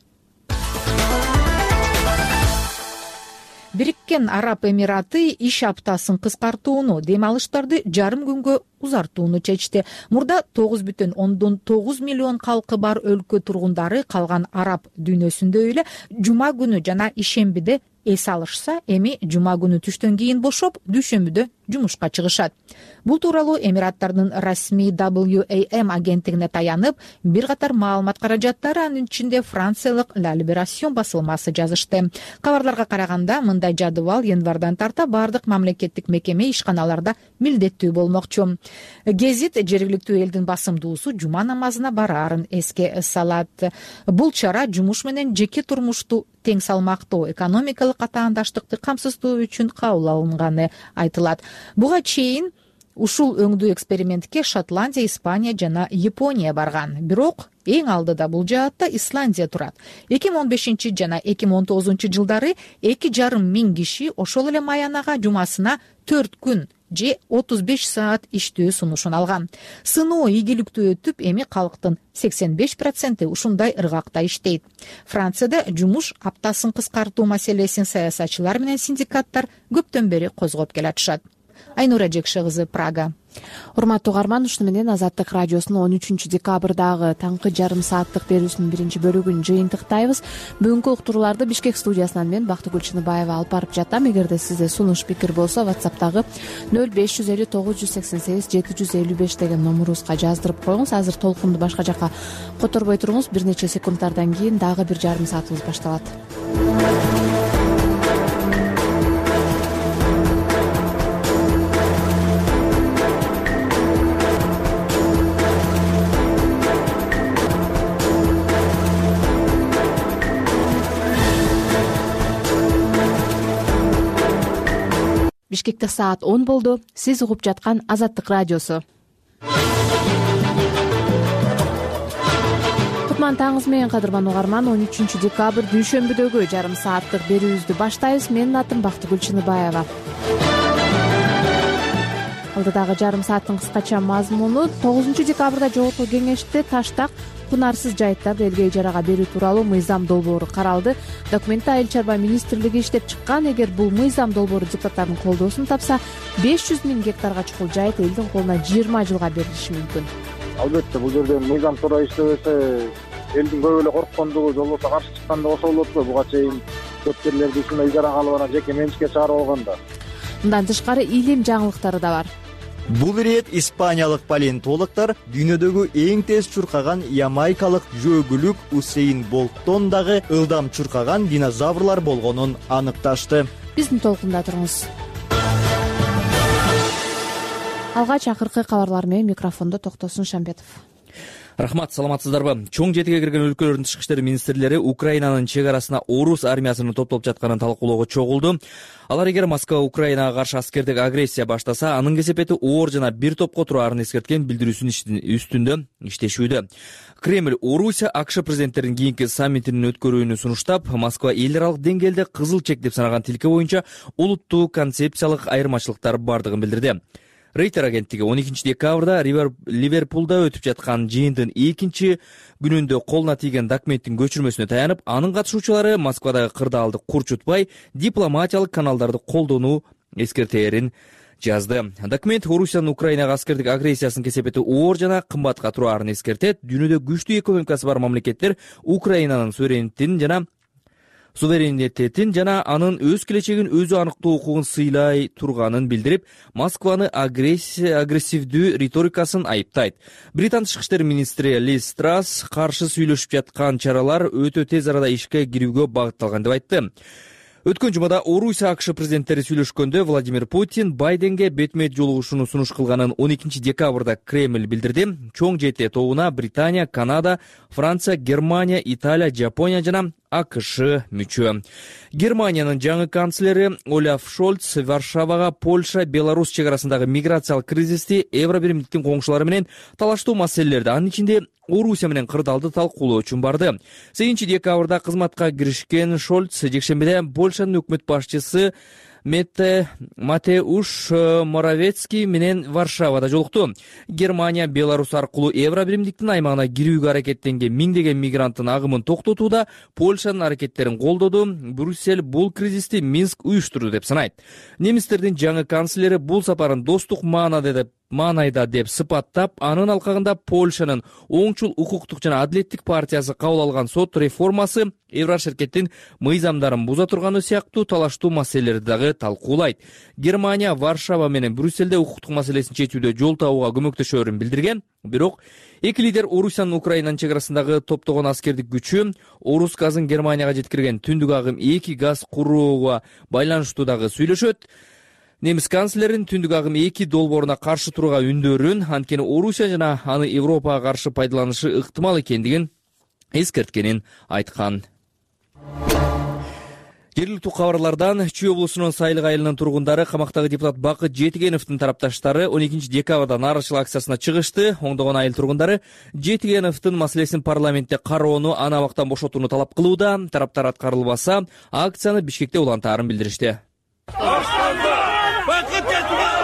Бириккен Араб Эмираты иш аптасын кыскартууну, дем алыштарды жарым күнгө узартууну чечти. Мурда тогуз бүтүн ондон тогуз миллион калкы бар өлкө тургундары калган араб дүйнөсүндө эле жума күнү жана ишембиде эс алышса, эми жума күнү түштөн кийин бошоп, дүйшөмбүдө жумушка чыгышат. Бул тууралуу Эмираттардын расмий дабл ю эй эм агенттигине таянып, бир катар маалымат каражаттары, анын ичинде франциялык La Libération басылмасы жазышты. Кабарларга караганда, мындай жадыбал январдан тарта бардык мамлекеттик мекеме ишканаларда милдеттүү болмокчу. Гезит жергиликтүү элдин басымдуусу жума намазына бараарын эске салат. Бул чара жумуш менен жеке турмушту тең салмактуу экономикалык атаандаштыкты камсыздоо үчүн кабыл алынганы айтылат. Буга чейин ушул өңдүү экспериментке Шотландия, Испания жана Япония барган. Бирок эң алдыда бул жаатта Исландия турат. эки миң он бешинчи жана эки миң он тогузунчу жылдары эки жарым миң киши ошол эле маянага жумасына төрт күн же отуз беш саат иштөө сунушун алган. Сыноо ийгиликтүү өтүп, эми калктын сексен беш проценти ушундай ыргакта иштейт. Францияда жумуш аптасын кыскартуу маселесин саясатчылар менен синдикаттар көптөн бери козгоп келатышат. Айнура Жекше кызы, Прага. Урматтуу угарман, ушуну менен Азаттык радиосунун он үчүнчү декабрдагы таңкы жарым сааттык берүүсүнүн биринчи бөлүгүн жыйынтыктайбыз. Бүгүнкү уктурууларды Бишкек студиясынан мен Бактыгүл Чыныбаева алып барып жатам. Эгерде сизде сунуш пикир болсо, WhatsApp'тагы нөл беш жүз элүү тогуз жүз сексен сегиз жети жүз элүү беш деген номурубузга жаздырып коюңуз. Азыр толкунду башка жака которбой туруңуз. Бир нече секунддардан кийин дагы бир жарым саатыбыз башталат. Бишкекте саат он болду. Сиз угуп жаткан Азаттык радиосу. Кутман таңыңыз менен, кадырман угарман. он үчүнчү декабрь дүйшөмбүдөгү жарым сааттык берүүбүздү баштайбыз. Менин атым Бактыгүл Чыныбаева. Алдыдагы жарым сааттын кыскача мазмуну: тогузунчу декабрда жогорку кеңеште таштак кунарсыз жайыттарды элге ижарага берүү тууралуу мыйзам долбоору каралды. Документти Айыл чарба министрлиги иштеп чыккан. Эгер бул мыйзам долбоору депутаттардын колдоосун тапса, беш жүз миң гектарга чукул жайыт элдин колуна жыйырма жылга берилиши мүмкүн. Албетте, бул жерде мыйзам туура иштебесе, элдин көп эле корккондугу же болбосо каршы чыккандыгы ошол болот го. Буга чейин көп жерлерди ушундай ижарага алып анан жеке менчикке чыгарып алганда. Мындан тышкары илим жаңылыктары да бар. Бул ирет испаниялык палеонтологдор дүйнөдөгү эң тез чуркаган ямайкалык жөөгүлүк Усейн Болттон дагы ылдам чуркаган динозаврлар болгонун аныкташты. Биздин толкунда туруңуз. Алгач акыркы кабарлар менен микрофондо Токтосун Шамбетов. Рахмат, саламатсыздарбы? Чоң жетиге кирген өлкөлөрдүн тышкы иштер министрлери Украинанын чек арасына орус армиясынын топтолуп жатканын талкуулоого чогулду. Алар эгер Москва Украинага каршы аскердик агрессия баштаса, анын кесепети оор жана бир топко тураарын эскерткен билдирүүсүнүн үстүндө иштешүүдө. Кремль Орусия АКШ президенттеринин кийинки саммитинин өткөрүүнү сунуштап, Москва эл аралык деңгээлде кызыл чек деп санаган тилке боюнча улуттуу концепциялык айырмачылыктар бардыгын билдирди. Рейтер агенттиги он экинчи декабрда Ливерпулда өтүп жаткан жыйындын экинчи күнүндө колуна тийген документтин көчүрмөсүнө таянып, анын катышуучулары Москвадагы кырдаалды курчутпай, дипломатиялык каналдарды колдонуу эскертерин жазды. Документ Орусиянын Украинага аскердик агрессиясынын кесепети оор жана кымбатка тураарын эскертет. Дүйнөдө күчтүү экономикасы бар мамлекеттер Украинанын суверенитетин жана суверенитетин жана анын өз келечегин өзү аныктоо укугун сыйлай турганын билдирип, Москваны агрессивдүү риторикасын айыптайт. Британ тышкы иштер министри Лиз Трасс каршы сүйлөшүп жаткан чаралар өтө тез арада ишке кирүүгө багытталган деп айтты. Өткөн жумада Орусия АКШ президенттери сүйлөшкөндө Владимир Путин Байденге бетме-бет жолугушууну сунуш кылганын он экинчи декабрда Кремль билдирди. Чоң жети тобуна Британия, Канада, Франция, Германия, Италия, Жапония жана АКШ мүчө. Германиянын жаңы канцлери Олаф Шольц Варшавага Польша, Беларусь чек арасындагы миграциялык кризисти, Евробиримдиктин коңшулары менен талаштуу маселелерди, анын ичинде Орусия менен кырдаалды талкуулоо үчүн барды. сегизинчи декабрда кызматка киришкен Шольц жекшембиде Польшанын өкмөт башчысы Мете Матеуш Моровецкий менен Варшавада жолукту. Германия Беларусь аркылуу Евробиримдиктин аймагына кирүүгө аракеттенген миңдеген мигранттын агымын токтотууда Польшанын аракеттерин колдоду. Брюссель бул кризисти Минск уюштурду деп санайт. Немистердин жаңы канцлери бул сапарын достук маанада деп маанайда деп сыпаттап, анын алкагында Польшанын оңчул укуктук жана адилеттик партиясы кабыл алган сот реформасы Еврошеркеттин мыйзамдарын буза турганы сыяктуу талаштуу маселелерди дагы талкуулайт. Германия Варшава менен Брюссельде укуктук маселесин чечүүдө жол табууга көмөктөшөөрүн билдирген. Бирок эки лидер Орусиянын Украинанын чек арасындагы топтогон аскердик күчү, Орус газын Германияга жеткирген түндүк агым эки газ курууга байланыштуу дагы сүйлөшөт. Немис канцлерин түндүк агым эки долбооруна каршы турууга үндөрүн, анткени Орусия жана аны Европага каршы пайдаланышы ыктымал экендигин эскерткенин айткан. Жергиликтүү кабарлардан Чүй облусунун Сайлык айылынын тургундары камактагы депутат Бакыт Жетигеновдун тарапташтары он экинчи декабрда нааразычылык акциясына чыгышты. Оңдогон айыл тургундары Жетигеновдун маселесин парламентте кароону, аны абактан бошотууну талап кылууда. Тараптар аткарылбаса, акцияны Бишкекте улантаарын билдиришти.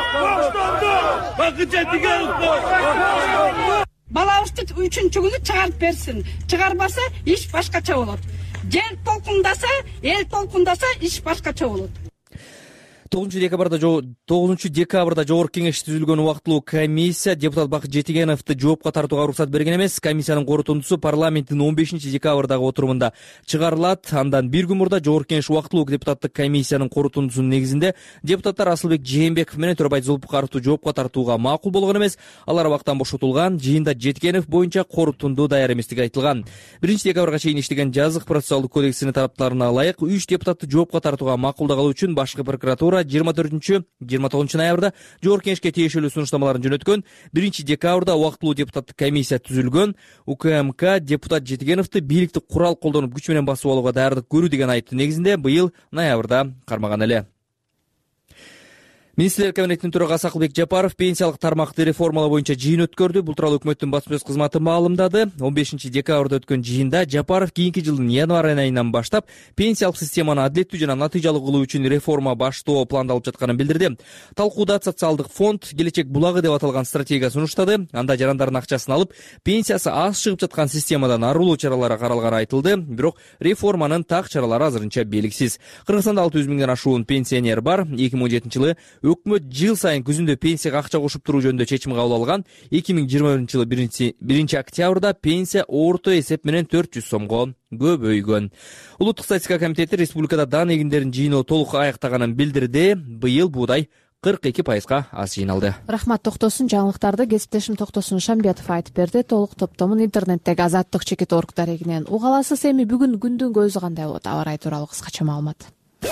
балабызды үчүнчү күнү чыгарып берсин. Чыгарбаса иш башкача болот. Жер толкундаса, эл толкундаса иш башкача болот. тогузунчу декабрда тогузунчу декабрда жогорку кеңеш түзүлгөн убактылуу комиссия депутат Бакыт Жетигеновду жоопко тартууга уруксат берген эмес. Комиссиянын корутундусу парламенттин он бешинчи декабрдагы отурумунда чыгарылат. Андан бир күн мурда жогорку кеңеш убактылуу депутаттык комиссиянын корутундусунун негизинде депутаттар Асылбек Жээнбеков менен Төрөбай Зулпукаровду жоопко тартууга макул болгон эмес. Алар абактан бошотулган. Жыйында Жетигенов боюнча корутунду даяр эместиги айтылган. биринчи декабрга чейин иштеген жазык процессуалдык кодексинин тараптарына ылайык үч депутатты жоопко тартууга макулдагалы үчүн башкы прокуратура жыйырма төртүнчү жыйырма тогузунчу ноябрда жогорку кеңешке тиешелүү сунуштамаларын жөнөткөн. биринчи декабрда убактылуу депутаттык комиссия түзүлгөн. УКМК депутат Жетигеновду бийликти курал колдонуп күч менен басып алууга даярдык көрүү деген айыптын негизинде быйыл ноябрда кармаган эле. Министрлер кабинетинин төрагасы Акылбек Жапаров пенсиялык тармакты реформалоо боюнча жыйын өткөрдү. Бул тууралуу өкмөттүн басма сөз кызматы маалымдады. он бешинчи декабрда өткөн жыйында Жапаров кийинки жылдын январь айынан баштап пенсиялык системаны адилеттүү жана натыйжалуу кылуу үчүн реформа баштоо пландалып жатканын билдирди. Талкууда социалдык фонд келечек булагы деп аталган стратегия сунуштады. Анда жарандардын акчасын алып, пенсиясы аз чыгып жаткан системадан арылуу чаралары каралганы айтылды. Бирок реформанын так чаралары азырынча белгисиз. Кыргызстанда алты жүз миңден ашуун пенсионер бар. эки миң он жетинчи жылы өкмөт жыл сайын күзүндө пенсияга акча кошуп туруу жөнүндө чечим кабыл алган. эки миң жыйырма биринчи жылы биринчи октябрда пенсия орто эсеп менен төрт жүз сомго көбөйгөн. Улуттук статистика комитети республикада дан эгиндерин жыйноо толук аяктаганын билдирди. Быйыл буудай кырк эки пайызга аз жыйналды. Рахмат Токтосун. Жаңылыктарды кесиптешим Токтосун Шамбетов айтып берди. Толук топтомун интернеттеги азаттык чекит точка орг дарегинен уга аласыз. Эми бүгүн күндүн көзү кандай болот? Аба ырайы тууралуу кыскача маалымат.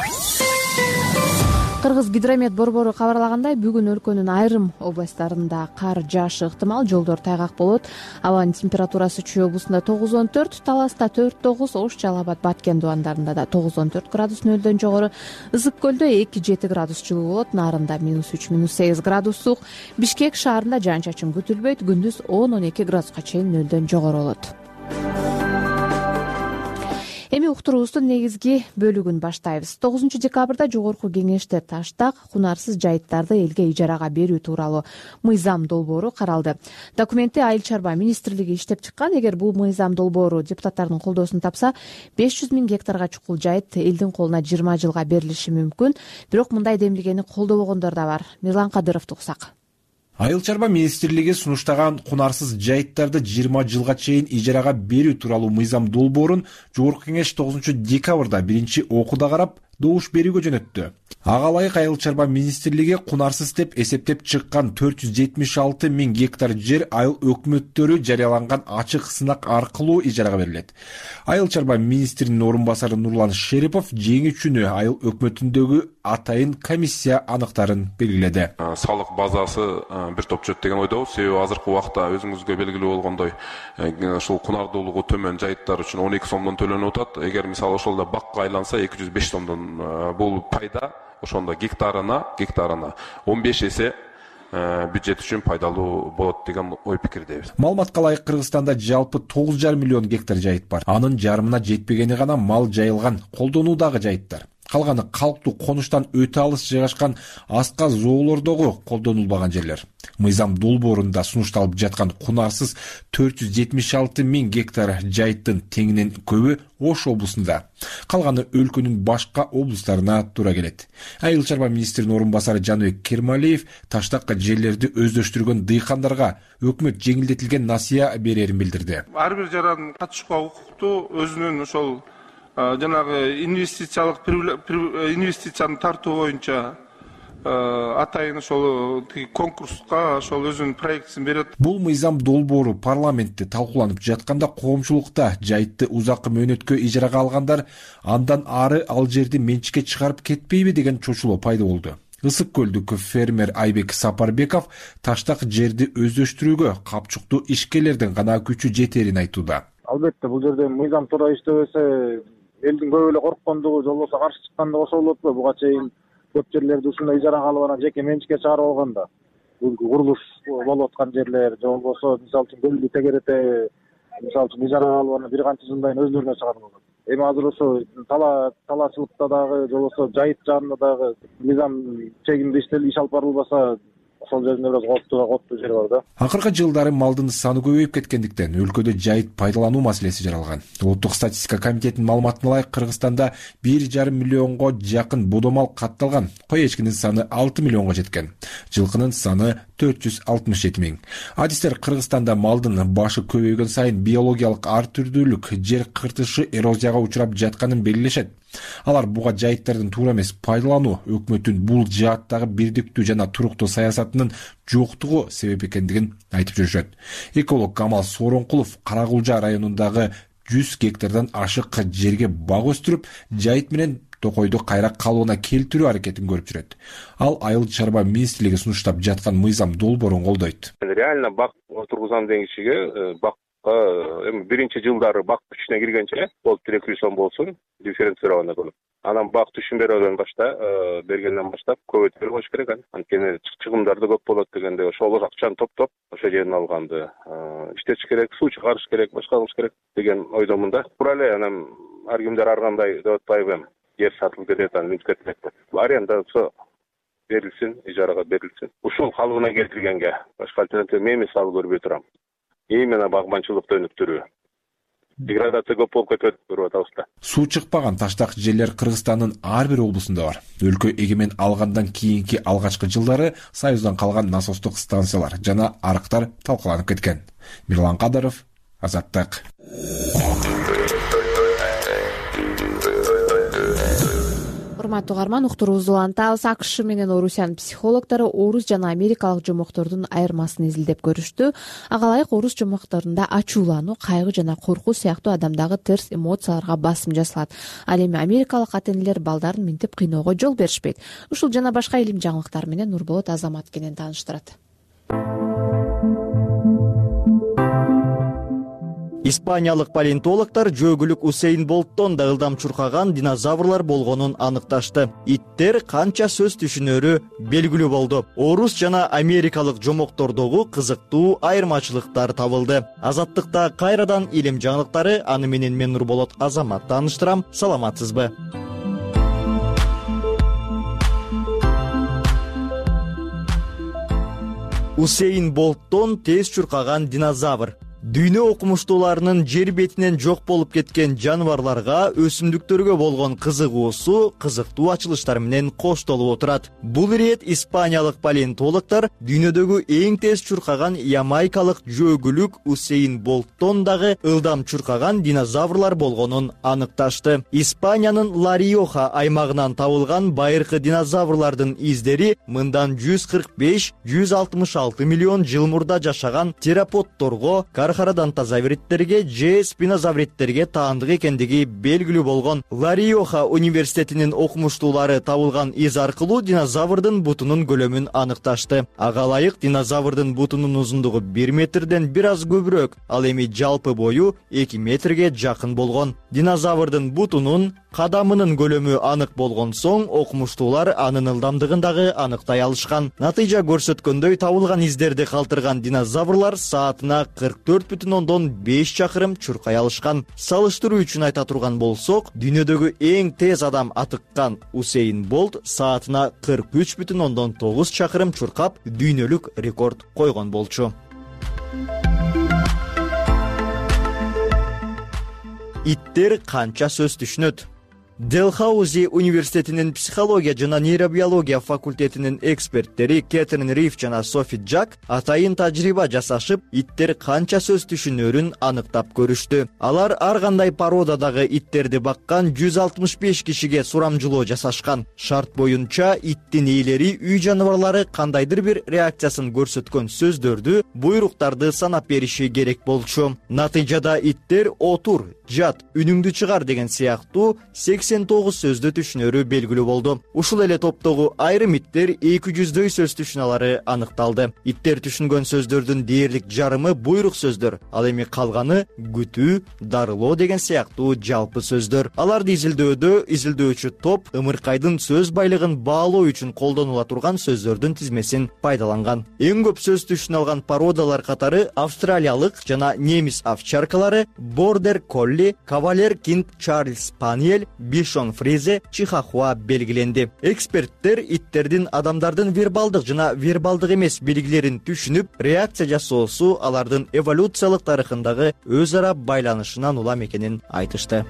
Кыргыз гидромет борбору кабарлагандай, бүгүн өлкөнүн айрым областтарында кар жаашы ыктымал, жолдор тайгак болот. Абанын температурасы Чүй облусунда тогуз он төрт, Таласта төрт тогуз, Ош, Жалал Абад, Баткен дубандарында да тогуз он төрт градус нөлдөн жогору, Ысык көлдө эки жети градус жылуу болот, Нарында минус үч минус сегиз градус суук, Бишкек шаарында жаан чачын күтүлбөйт, күндүз он он эки градуска чейин нөлдөн жогору болот. Эми уктуруубуздун негизги бөлүгүн баштайбыз. тогузунчу декабрда жогорку кеңеште таштак, кунарсыз жайыттарды элге ижарага берүү тууралуу мыйзам долбоору каралды. Документти Айыл чарба министрлиги иштеп чыккан. Эгер бул мыйзам долбоору депутаттардын колдоосун тапса, беш жүз миң гектарга чукул жайыт элдин колуна жыйырма жылга берилиши мүмкүн. Бирок мындай демилгени колдобогондор да бар. Мирлан Кадыровду уксак. Айыл чарба министрлиги сунуштаган кунарсыз жайыттарды жыйырма жылга чейин ижарага берүү тууралуу мыйзам долбоорун жогорку кеңеш тогузунчу декабрда биринчи окууда карап добуш берүүгө жөнөттү. Ага ылайык Айыл чарба министрлиги кунарсыз деп эсептеп чыккан төрт жүз жетимиш алты миң гектар жер айыл өкмөттөрү жарыяланган ачык сынак аркылуу ижарага берилет. Айыл чарба министринин орун басары Нурлан Шерипов жеңүүчүнү айыл өкмөтүндөгү атайын комиссия аныктарын белгиледи. Салык базасы бир топчот деген ойдобуз. Себеби азыркы убакта өзүңүзгө белгилүү болгондой, ушул кунардуулугу төмөн жайыттар үчүн он эки сомдон төлөнүп атат. Эгер мисалы ошолдо бакка айланса эки жүз беш сомдон бул пайда ошондо гектарына гектарына он беш эсе бюджет үчүн пайдалуу болот деген ой пикирдебиз. Маалыматка ылайык Кыргызстанда жалпы тогуз жарым миллион гектар жайыт бар. Анын жарымына жетпегени гана мал жайылган, колдонуудагы жайыттар. Калганы калктуу конуштан өтө алыс жайгашкан аска зоолордогу колдонулбаган жерлер. Мыйзам долбоорунда сунушталып жаткан кунарсыз төрт жүз жетимиш алты миң гектар жайыттын теңинен көбү Ош облусунда. Калганы өлкөнүн башка облустарына туура келет. Айыл чарба министринин орун басары Жаныбек Кермалиев таштакка жерлерди өздөштүргөн дыйкандарга өкмөт жеңилдетилген насыя берерин билдирди. Ар бир жаран катышууга укуктуу, өзүнүн ошол жанагы инвестициялык инвестицияны тартуу боюнча атайын ошол конкурска ошол өзүнүн проектисин берет. Бул мыйзам долбоору парламентте талкууланып жатканда коомчулукта жайытты узакы мөөнөткө ижарага алгандар андан ары ал жерди менчикке чыгарып кетпейби деген чочулоо пайда болду. Ысык көлдүк фермер Айбек Сапарбеков таштак жерди өздөштүрүүгө капчуктуу ишкерлердин гана күчү жетерин айтууда. Албетте бул жерде мыйзам туура иштебесе элдин көп эле корккондугу же болбосо каршы чыккандыгы ошол болотпу? Буга чейин көп жерлерди ушундай ижарага алып анан жеке менчикке чыгарып алганда бул курулуш болуп аткан жерлер же болбосо мисалы үчүн көлдү тегерете мисалы үчүн ижарага алып анан бир канча жылдан кийин өзүлөрүнө чыгарып алат. эми азыр ошо талаачылыкта дагы же болбосо жайыт жаатында дагы мыйзам чегинде иш алып барылбаса ошол жеринде бир аз кооптуу кооптуу жери бар да. Акыркы жылдары малдын саны көбөйүп кеткендиктен өлкөдө жайыт пайдалануу маселеси жаралган. Улуттук статистика комитетинин маалыматына ылайык Кыргызстанда бир жарым миллионго жакын бодо мал катталган. Кой эчкинин саны алты миллионго жеткен. Жылкынын саны төрт жүз алтымыш жети миң. Адистер Кыргызстанда малдын башы көбөйгөн сайын биологиялык ар түрдүүлүк, жер кыртышы, эрозияга учурап жатканын белгилешет. Алар буга жайыттардын туура эмес пайдалануу өкмөттүн бул жааттагы бирдиктүү жана туруктуу саясатынын жоктугу себеп экендигин айтып жүрүшөт. Эколог Камал Сооронкулов Каракулжа районундагы жүз гектардан ашык жерге бак өстүрүп, жайыт менен токойду кайра калыбына келтирүү аракетин көрүп жүрөт. Ал Айыл чарба министрлиги сунуштап жаткан мыйзам долбоорун колдойт. Реально бак отургузам деген кишиге бак эми биринчи жылдары бак күчүнө киргенче болуп эки жүз сом болсун, дифференцировано болуп. Анан бак түшүн берүүдөн башта бергенден баштап көбөйтүп коюш керек. Анткени чыгымдар да көп болот дегенде ошол акчаны топтоп ошол жерден алганды иштетиш керек, суу чыгарыш керек, башка кылыш керек деген ойдомун да. Туура эле анан ар кимдер ар кандай деп атпайбы, жер сатылып кетет, анан мүнөт кетет. Арендасы берилсин, ижарага берилсин. Ушул калыбына келтиргенге башка альтернатива мен мисалы көрбөй турам. Именно багбанчылыкты өнүктүрүү. Деградация көп болуп кетет, көрүп атабыз да. Суу чыкпаган таштак жерлер Кыргызстандын ар бир облусунда бар. Өлкө эгемен алгандан кийинки алгачкы жылдары Союздан калган насостук станциялар жана арыктар талкаланып кеткен. Мирлан Кадыров, Азаттык. Урматтуу угарман, уктуруубузду улантабыз. АКШ менен Орусиянын психологдору орус жана америкалык жомоктордун айырмасын изилдеп көрүштү. Ага ылайык орус жомокторунда ачуулануу, кайгы жана коркуу сыяктуу адамдагы терс эмоцияларга басым жасалат. Ал эми америкалык ата-энелер балдарын минтип кыйноого жол беришпейт. Ушул жана башка илим жаңылыктар менен Нурболот Азамат кенен тааныштырат. Испаниялык палеонтологдор жөөгүлүк Усейн Болттон да ылдам чуркаган динозаврлар болгонун аныкташты. Иттер канча сөз түшүнөрү белгилүү болду. Орус жана америкалык жомоктордогу кызыктуу айырмачылыктар табылды. Азаттыкта кайрадан илим жаңылыктары, аны менен мен Нурболот Азамат тааныштырам. Саламатсызбы? Усейн Болттон тез чуркаган динозавр. Дүйнө окумуштууларынын жер бетинен жок болуп кеткен жаныбарларга, өсүмдүктөргө болгон кызыгуусу кызыктуу ачылыштар менен коштолуп отурат. Бул ирет испаниялык палеонтологдор дүйнөдөгү эң тез чуркаган ямайкалык жөөгүлүк Усейн Болттон дагы ылдам чуркаган динозаврлар болгонун аныкташты. Испаниянын Ла-Риоха аймагынан табылган байыркы динозаврлардын издери мындан жүз кырк беш — жүз алтымыш алты миллион жыл мурда жашаган тераподторго, кархарадонтозавриттерге же спинозавриттерге таандык экендиги белгилүү болгон. Ла-Риоха университетинин окумуштуулары табылган из аркылуу динозаврдын бутунун көлөмүн аныкташты. Ага ылайык динозаврдын бутунун узундугу бир метрден бир аз көбүрөөк, ал эми жалпы бою эки метрге жакын болгон. Динозаврдын бутунун, кадамынын көлөмү анык болгон соң, окумуштуулар анын ылдамдыгын дагы аныктай алышкан. Натыйжа көрсөткөндөй, табылган издерди калтырган динозаврлар саатына кырк төрт бүтүн ондон беш чакырым чуркай алышкан. Салыштыруу үчүн айта турган болсок, дүйнөдөгү эң тез адам атыккан Усейн Болт саатына кырк үч бүтүн ондон тогуз чакырым чуркап, дүйнөлүк рекорд койгон болчу. Иттер канча сөз түшүнөт? Делхаузи университетинин психология жана нейробиология факультетинин эксперттери Кэтрин Риф жана Софи Джак атайын тажрыйба жасашып, иттер канча сөз түшүнөрүн аныктап көрүштү. Алар ар кандай породадагы иттерди баккан жүз алтымыш беш кишиге сурамжылоо жасашкан. Шарт боюнча иттин ээлери үй жаныбарлары кандайдыр бир реакциясын көрсөткөн сөздөрдү, буйруктарды санап бериши керек болчу. Натыйжада иттер отур, жат, үнүңдү чыгар деген сыяктуу сексен сексен тогуз сөздү түшүнөрү белгилүү болду. Ушул эле топтогу айрым иттер эки жүздөй сөз түшүналары аныкталды. Иттер түшүнгөн сөздөрдүн дээрлик жарымы буйрук сөздөр, ал эми калганы күтүү, дарылоо деген сыяктуу жалпы сөздөр. Аларды изилдөөдө изилдөөчү топ ымыркайдын сөз байлыгын баалоо үчүн колдонула турган сөздөрдүн тизмесин пайдаланган. Эң көп сөз түшүнө породалар катары австралиялык жана немис овчаркалары, бордер колли, кавалер кинт чарльз спаниель, бишон фризе, чихахуа белгиленди. Эксперттер иттердин адамдардын вербалдык жана вербалдык эмес белгилерин түшүнүп, реакция жасоосу алардын эволюциялык тарыхындагы өз ара байланышынан улам экенин айтышты.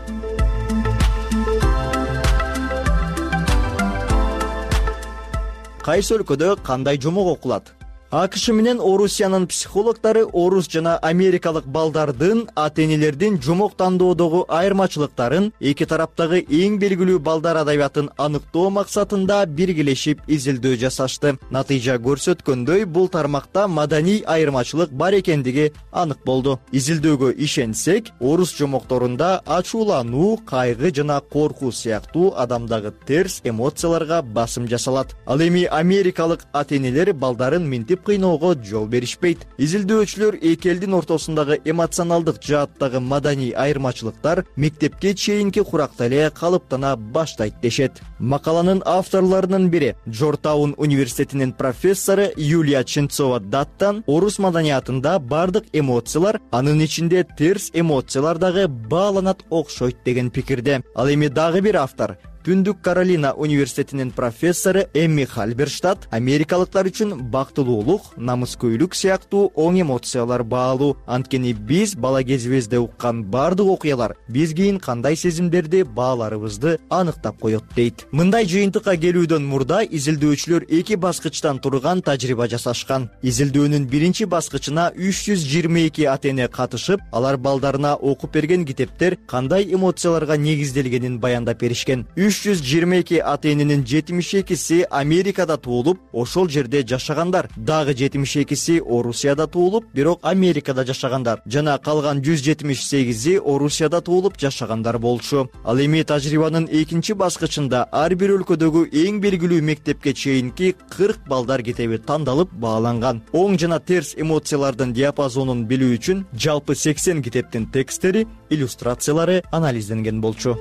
Кайсы өлкөдө кандай жомок окулат? АКШ менен Орусиянын психологдору орус жана америкалык балдардын ата-энелердин жомок тандоодогу айырмачылыктарын, эки тараптагы эң белгилүү балдар адабиятын аныктоо максатында биргелешип изилдөө жасашты. Натыйжа көрсөткөндөй, бул тармакта маданий айырмачылык бар экендиги анык болду. Изилдөөгө ишенсек, орус жомокторунда ачуулануу, кайгы жана коркуу сыяктуу адамдагы терс эмоцияларга басым жасалат. Ал эми америкалык ата-энелер балдарын минтип кыйноого жол беришпейт. Изилдөөчүлөр эки элдин ортосундагы эмоционалдык жааттагы маданий айырмачылыктар мектепке чейинки куракта эле калыптана баштайт дешет. Макаланын авторлорунун бири Джорджтаун университетинин профессору Юлия Ченцова-Даттан орус маданиятында бардык эмоциялар, анын ичинде терс эмоциялар дагы бааланат окшойт деген пикирде. Ал эми дагы бир автор Түндүк Каролина университетинин профессору Эмми Хальберштадт америкалыктар үчүн бактылуулук, намыскөйлүк сыяктуу оң эмоциялар баалуу. Анткени биз бала кезибизде уккан бардык окуялар биз кийин кандай сезимдерди бааларыбызды аныктап коет дейт. Мындай жыйынтыкка келүүдөн мурда изилдөөчүлөр эки баскычтан турган тажрыйба жасашкан. Изилдөөнүн биринчи баскычына үч жүз жыйырма эки ата-эне катышып, алар балдарына окуп берген китептер кандай эмоцияларга негизделгенин баяндап беришкен. үч жүз жыйырма эки ата-эненин жетимиш экиси Америкада туулуп, ошол жерде жашагандар. Дагы жетимиш экиси Орусияда туулуп, бирок Америкада жашагандар. Жана калган жүз жетимиш сегизи Орусияда туулуп жашагандар болчу. Ал эми тажрыйбанын экинчи баскычында ар бир өлкөдөгү эң белгилүү мектепке чейинки кырк балдар китеби тандалып бааланган. Оң жана терс эмоциялардын диапазонун билүү үчүн жалпы сексен китептин тексттери, иллюстрациялары анализденген болчу.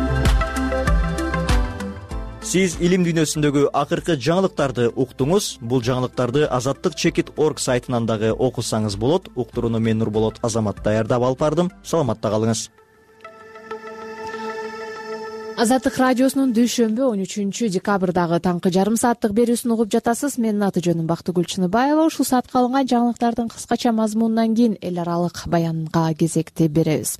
Сиз илим дүйнөсүндөгү акыркы жаңылыктарды уктуңуз. Бул жаңылыктарды азаттык чекит точка орг сайтынан дагы окусаңыз болот. Уктурууну мен Нурболот Азамат даярдап алып бардым. Саламатта калыңыз. Азаттык радиосунун дүйшөмбү он үчүнчү декабрдагы таңкы жарым сааттык берүүсүн угуп жатасыз. Менин аты жөнүм Бактыгүл Чыныбаева. Ушул саатка алынган жаңылыктардын кыскача мазмунунан кийин эл аралык баянга кезекти беребиз.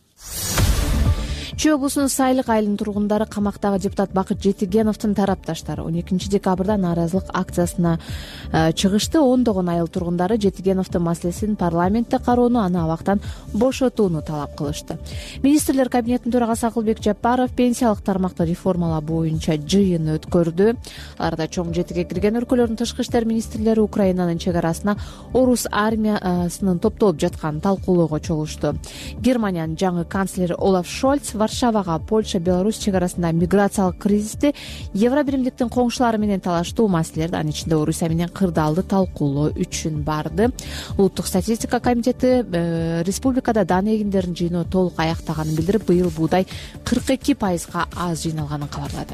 Чүй облусунун Сайлык айылынын тургундары камактагы депутат Бакыт Жетигеновдун тарапташтары он экинчи декабрда нааразылык акциясына чыгышты. Ондогон айыл тургундары Жетигеновдун маселесин парламентте кароону, аны абактан бошотууну талап кылышты. Министрлер кабинетинин төрагасы Акылбек Жапаров пенсиялык тармакты реформалоо боюнча жыйын өткөрдү. Аларда чоң жетиге кирген өлкөлөрдүн тышкы иштер министрлери Украинанын чек арасына орус армиясынын топтолуп жатканын талкуулоого чогулушту. Германиянын жаңы канцлери Олаф Шольц Варшавага Польша Беларусь чек арасында миграциялык кризисти, Евробиримдиктин коңшулары менен талаштуу маселелерди, анын ичинде Орусия менен кырдаалды талкуулоо үчүн барды. Улуттук статистика комитети э, республикада дан эгиндерин жыйноо толук аяктаганын билдирип, быйыл буудай кырк эки пайызга аз жыйналганын кабарлады.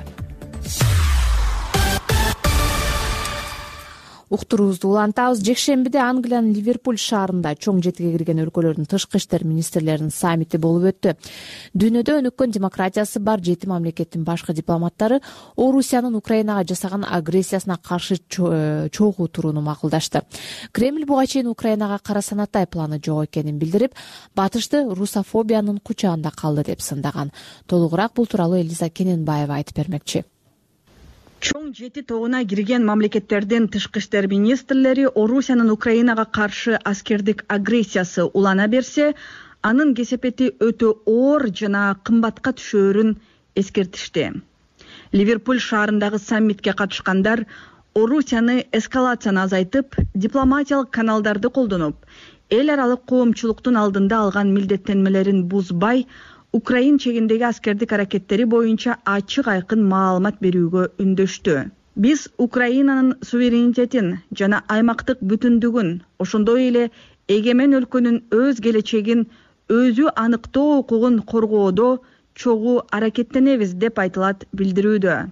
Уктуруубузду улантабыз. Жекшембиде Англиянын Ливерпуль шаарында чоң жетиге кирген өлкөлөрдүн тышкы иштер министрлеринин саммити болуп өттү. Дүйнөдө өнүккөн демократиясы бар жети мамлекеттин башкы дипломаттары Орусиянын Украинага жасаган агрессиясына каршы чогуу турууну макулдашты. Кремль буга чейин Украинага кара санатай планы жок экенин билдирип, батышты русофобиянын кучагында калды деп сындаган. Толугураак бул тууралуу Элиза Кененбаева айтып бермекчи. Чоң жети тобуна кирген мамлекеттердин тышкы иштер министрлери Орусиянын Украинага каршы аскердик агрессиясы улана берсе, анын кесепети өтө оор жана кымбатка түшөөрүн эскертишти. Ливерпуль шаарындагы саммитке катышкандар Орусияны эскалацияны азайтып, дипломатиялык каналдарды колдонуп, эл аралык коомчулуктун алдында алган милдеттенмелерин бузбай, Украин чегиндеги аскердик аракеттери боюнча ачык айкын маалымат берүүгө үндөштү. Биз Украинанын суверенитетин жана аймактык бүтүндүгүн, ошондой эле эгемен өлкөнүн өз келечегин өзү аныктоо укугун коргоодо чогуу аракеттенебиз деп айтылат билдирүүдө.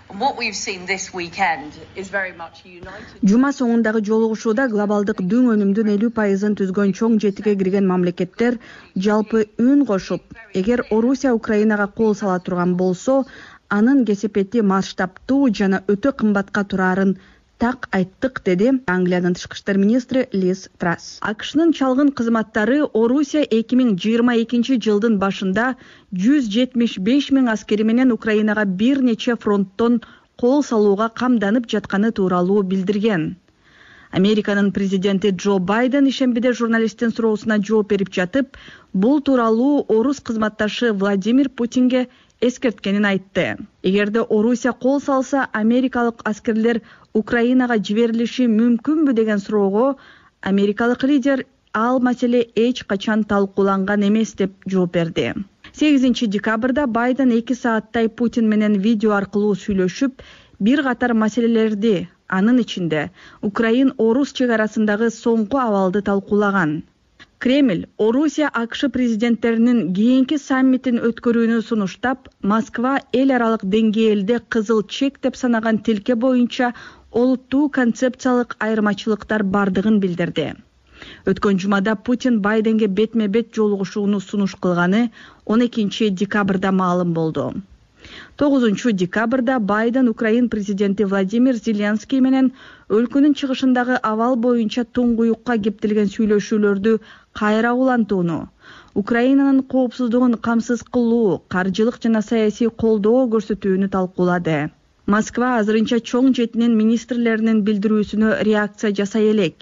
Жума соңундагы жолугушууда глобалдык дүң өнүмдүн элүү пайызын түзгөн чоң жетиге кирген мамлекеттер жалпы үн кошуп, эгер Орусия Украинага кол сала турган болсо, анын кесепети масштабтуу жана өтө кымбатка турарын так айттык, деди Англиянын тышкы иштер министри Лиз Трасс. АКШнын чалгын кызматтары Орусия эки миң жыйырма экинчи жылдын башында жүз жетимиш беш миң аскери менен Украинага бир нече фронттон кол салууга камданып жатканы тууралуу билдирген. Американын президенти Джо Байден ишембиде журналисттин суроосуна жооп берип жатып, бул тууралуу орус кызматташы Владимир Путинге эскерткенин айтты. Эгерде Орусия кол салса, америкалык аскерлер Украинага жиберилиши мүмкүнбү деген суроого америкалык лидер ал маселе эч качан талкууланган эмес деп жооп берди. сегизинчи декабрда Байден эки сааттай Путин менен видео аркылуу сүйлөшүп, бир катар маселелерди, анын ичинде Украин-Орус чек арасындагы соңку абалды талкуулаган. Кремль Орусия АКШ президенттеринин кийинки саммитин өткөрүүнү сунуштап, Москва эл аралык деңгээлде кызыл чек деп санаган тилке боюнча олуттуу концепциялык айырмачылыктар бардыгын билдирди. Өткөн жумада Путин Байденге бетме-бет жолугушууну сунуш кылганы он экинчи декабрда маалым болду. тогузунчу декабрда Байден Украин президенти Владимир Зеленский менен өлкөнүн чыгышындагы абал боюнча туңгуюкка кептелген сүйлөшүүлөрдү кайра улантууну, Украинанын коопсуздугун камсыз кылуу, каржылык жана саясий колдоо көрсөтүүнү талкуулады. Москва азырынча чоң жетинин министрлеринин билдирүүсүнө реакция жасай элек.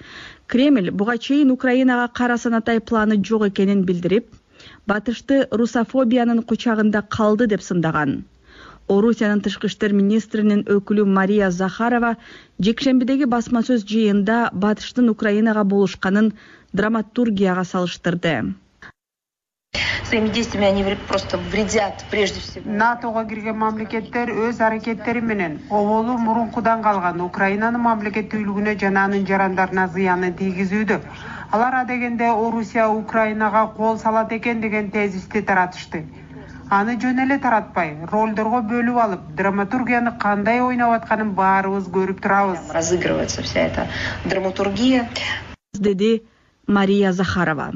Кремль буга чейин Украинага кара санатай планы жок экенин билдирип, батышты русофобиянын кучагында калды деп сындаган. Орусиянын тышкы иштер министринин өкүлү Мария Захарова жекшембидеги басма сөз жыйында батыштын Украинага болушканын драматургияга салыштырды. Своими действиями они просто вредят прежде всего. натого кирген мамлекеттер өз аракеттери менен оболу мурункудан калган Украинанын мамлекеттүүлүгүнө жана анын жарандарына зыянын тийгизүүдө. Алар адегенде Орусия Украинага кол салат экен деген тезисти таратышты. Аны жөн эле таратпай, ролдорго бөлүп алып, драматургияны кандай ойноп атканын баарыбыз көрүп турабыз. Разыгрывается вся эта драматургия, деди Мария Захарова.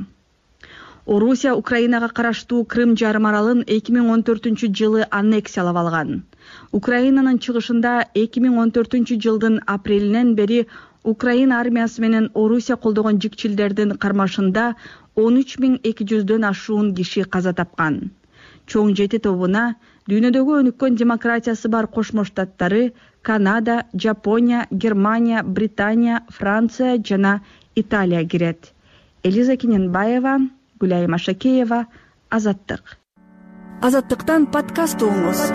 Орусия Украинага караштуу Крым жарым аралын эки миң он төртүнчү жылы аннексиялап алган. Украинанын чыгышында эки миң он төртүнчү жылдын апрелинен бери Украин армиясы менен Орусия колдогон жикчилдердин кармашында он үч миң эки жүздөн ашуун киши каза тапкан. Чоң жети тобуна дүйнөдөгү өнүккөн демократиясы бар Кошмо Штаттары, Канада, Жапония, Германия, Британия, Франция жана Италия кирет. Элиза Кененбаева, Гүлай Машакеева, Азаттык. Азаттыктан подкаст угуңуз.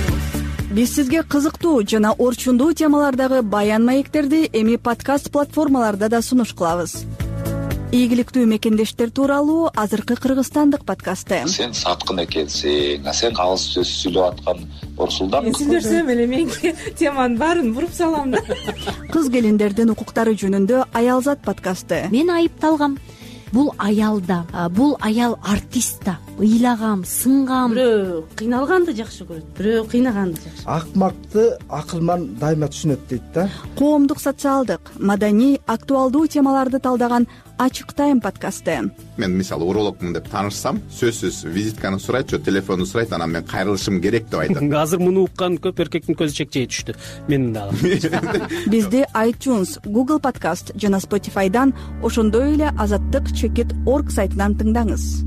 Биз сизге кызыктуу жана орчундуу темалардагы баян маектерди эми подкаст платформаларда да сунуш кылабыз. Ийгиликтүү мекендештер тууралуу азыркы кыргызстандык подкасты. Сен саткын экенсиң, сен кагыс сөз сүйлөп аткан Орсулдан. Сүйлөсөм эле мен теманын баарын буруп салам да. Кыз келиндердин укуктары жөнүндө Аялзат подкасты. Мен айыпталгам. Бул аялда, бул аял артистта. Ыйлагам, сынгам. Бирөө кыйналганды жакшы көрөт, бирөө кыйнаганды жакшы. Акмакты акылман дайыма түшүнөт дейт да. Коомдук, социалдык, маданий, актуалдуу темаларды талдаган Ачык Тайм подкасты. Мен мисалы урологмун деп таанышсам, сөзсүз визитканы сурайт, же телефонду сурайт, анан мен кайрылышым керек деп айтат. Азыр муну уккан көп эркектин көзү чекчей түштү. Менин дагы. Бизди iTunes, Google Podcast жана Spotify'дан, ошондой эле азаттык чекит точка орг сайтынан тыңдаңыз.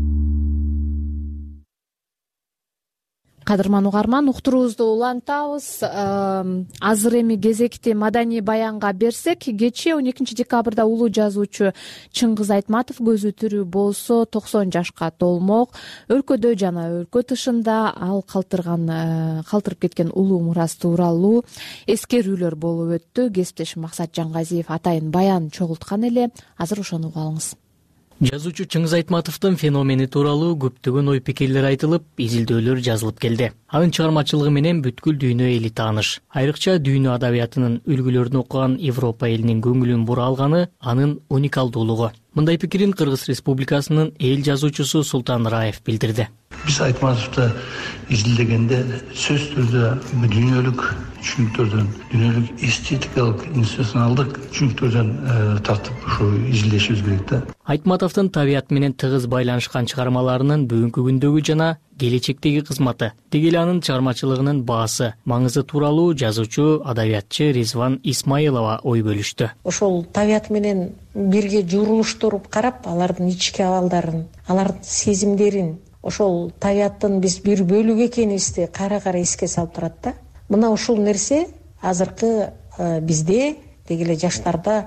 Кадырман угарман, уктуруубузду улантабыз. Азыр эми кезекти маданий баянга берсек, кечээ он экинчи декабрда улуу жазуучу Чыңгыз Айтматов көзү тирүү болсо токсон жашка толмок. Өлкөдө жана өлкө тышында ал калтырган калтырып кеткен улуу мурас тууралуу эскерүүлөр болуп өттү. Кесиптешим Максат Жангазиев атайын баян чогулткан эле. Азыр ошону угабыз. Жазуучу Чыңгыз Айтматовдун феномени тууралуу көптөгөн ой пикирлер айтылып, изилдөөлөр жазылып келди. Анын чыгармачылыгы менен бүткүл дүйнө эли тааныш. Айрыкча дүйнө адабиятынын үлгүлөрүн окуган Европа элинин көңүлүн бура алганы анын уникалдуулугу. Мындай пикирин Кыргыз Республикасынын эл жазуучусу Султан Раев билдирди. Биз Айтматовду изилдегенде сөз түрдө дүйнөлүк түшүнүктөрдөн, дүйнөлүк эстетикалык, институционалдык түшүнүктөрдөн тартып ушу изилдешибиз керек да. Айтматовдун табият менен тыгыз байланышкан чыгармаларынын бүгүнкү күндөгү жана келечектеги кызматы, деги эле анын чыгармачылыгынын баасы, маңызы тууралуу жазуучу, адабиятчы Ризван Исмаилова ой бөлүштү. Ошол табият менен бирге журулуштуруп карап, алардын ички абалдарын, алардын сезимдерин, ошол табияттын биз бир бөлүгү экенибизди кайра-кайра эске салып турат да. Мына ушул нерсе азыркы бизде, деги эле жаштарда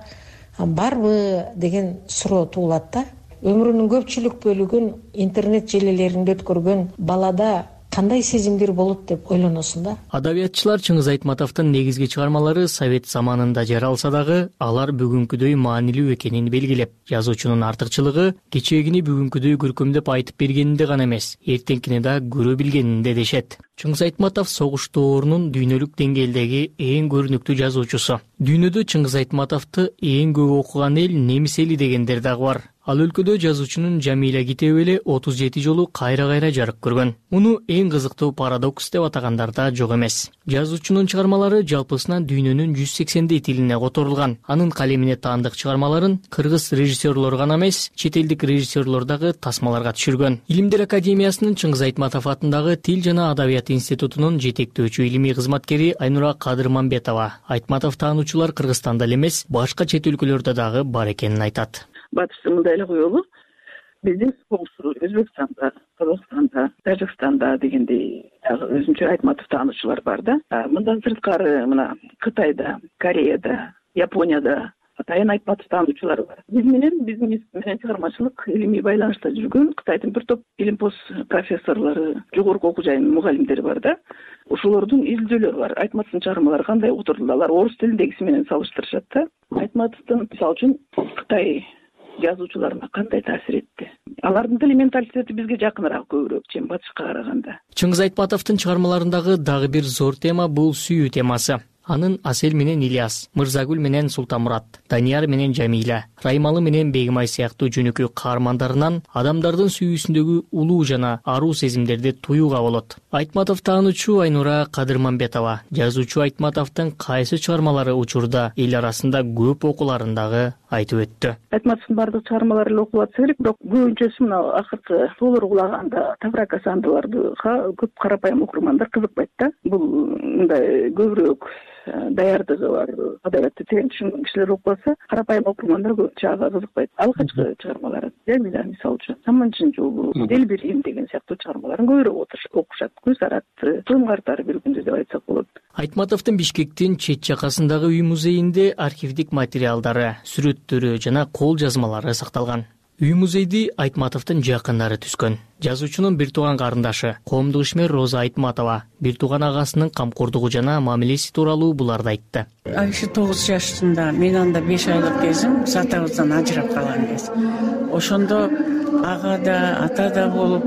барбы деген суроо туулат да. Өмүрүнүн көпчүлүк бөлүгүн интернет желелеринде өткөргөн балада кандай сезимдер болот деп ойлоносуң да. Адабиятчылар Чыңгыз Айтматовдун негизги чыгармалары совет заманында жаралса дагы, алар бүгүнкүдөй маанилүү экенин белгилеп, жазуучунун артыкчылыгы кечегини бүгүнкүдөй көркөмдөп айтып бергенинде гана эмес, эртеңкини да көрө билгенинде дешет. Чыңгыз Айтматов согуш доорунун дүйнөлүк деңгээлдеги эң көрүнүктүү жазуучусу. Дүйнөдө Чыңгыз Айтматовду эң көп окуган эл немис эли дегендер дагы бар. Ал өлкөдө жазуучунун Жамиля китеби эле отуз жети жолу кайра-кайра жарык көргөн. Муну эң кызыктуу парадокс деп атагандар да жок эмес. Жазуучунун чыгармалары жалпысынан дүйнөнүн жүз сексендей тилине которулган. Анын калемине таандык чыгармаларын кыргыз режиссерлору гана эмес, чет элдик режиссерлор дагы тасмаларга түшүргөн. Илимдер академиясынын Чыңгыз Айтматов атындагы Тил жана Адабият институтунун жетектөөчү илимий кызматкери Айнура Кадырмамбетова Айтматов таануучулар Кыргызстанда эле эмес, башка чет өлкөлөрдө дагы бар экенин айтат. Батышта мындай эле коелу, биздин Өзбекстанда, Кыргызстанда, Тажикстанда дегендей өзүнчө Айтматов таануучулар бар да. Мындан сырткары мына Кытайда, Кореяда, Японияда атайын Айтматов таануучулар бар. Биз менен биздин менен чыгармачылык илимий байланышта жүргөн Кытайдын бир топ илимпоз профессорлору, жогорку окуу жайынын мугалимдери бар да. Ушулордун изилдөөлөрү бар. Айтматовдун чыгармалары кандай отурду, алар орус тилиндегиси менен салыштырышат да. Айтматовдун мисалы үчүн Кытай жазуучуларына кандай таасир этти? Алардын тили менталитети бизге жакыныраак көбүрөөк, чем батышка караганда. Чыңгыз Айтматовдун чыгармаларындагы дагы бир зор тема бул сүйүү темасы. Анын Асель менен Ильяс, Мырзагүл менен Султанмурат, Данияр менен Жамиля, Раймалы менен Бегимай сыяктуу жөнөкөй каармандарынан адамдардын сүйүүсүндөгү улуу жана аруу сезимдерди туюуга болот. Айтматов таануучу Айнура Кадырмамбетова жазуучу Айтматовдун кайсы чыгармалары учурда эл арасында көп окуларындагы айтып өттү. Айтматовдун бардык чыгармалары эле окулатса керек, бирок көбүнчөсү мына акыркы тоолор кулаганда, Таврака сандыларды көп карапайым окурмандар кызыкпайт да. Бул мындай көбүрөөк даярдыгы бар, адабиятты терең түшүнгөн кишилер окубаса, карапайым окурмандар көбүнчө ага кызыкпайт. Алгачкы чыгармалары, Жамиля мисалы үчүн, Саманчын жолу, Делбирим деген сыяктуу чыгармаларын көбүрөөк окушат. Көз аратты, Тым картары бир күндө деп айтсак болот. Айтматовдун Бишкектин чет жакасындагы үй музейинде архивдик материалдары, сүрөттөрү жана кол жазмалары сакталган. Үй музейди Айтматовдун жакындары түзгөн. Жазуучунун бир тууган карындашы, коомдук ишмер Роза Айтматова бир тууган агасынын камкордугу жана мамилеси тууралуу буларды айтты. Айшы тогуз жашында, мен анда беш айлык кезим, сатабыздан ажырап калган кез. Ошондо ага да, ата да болуп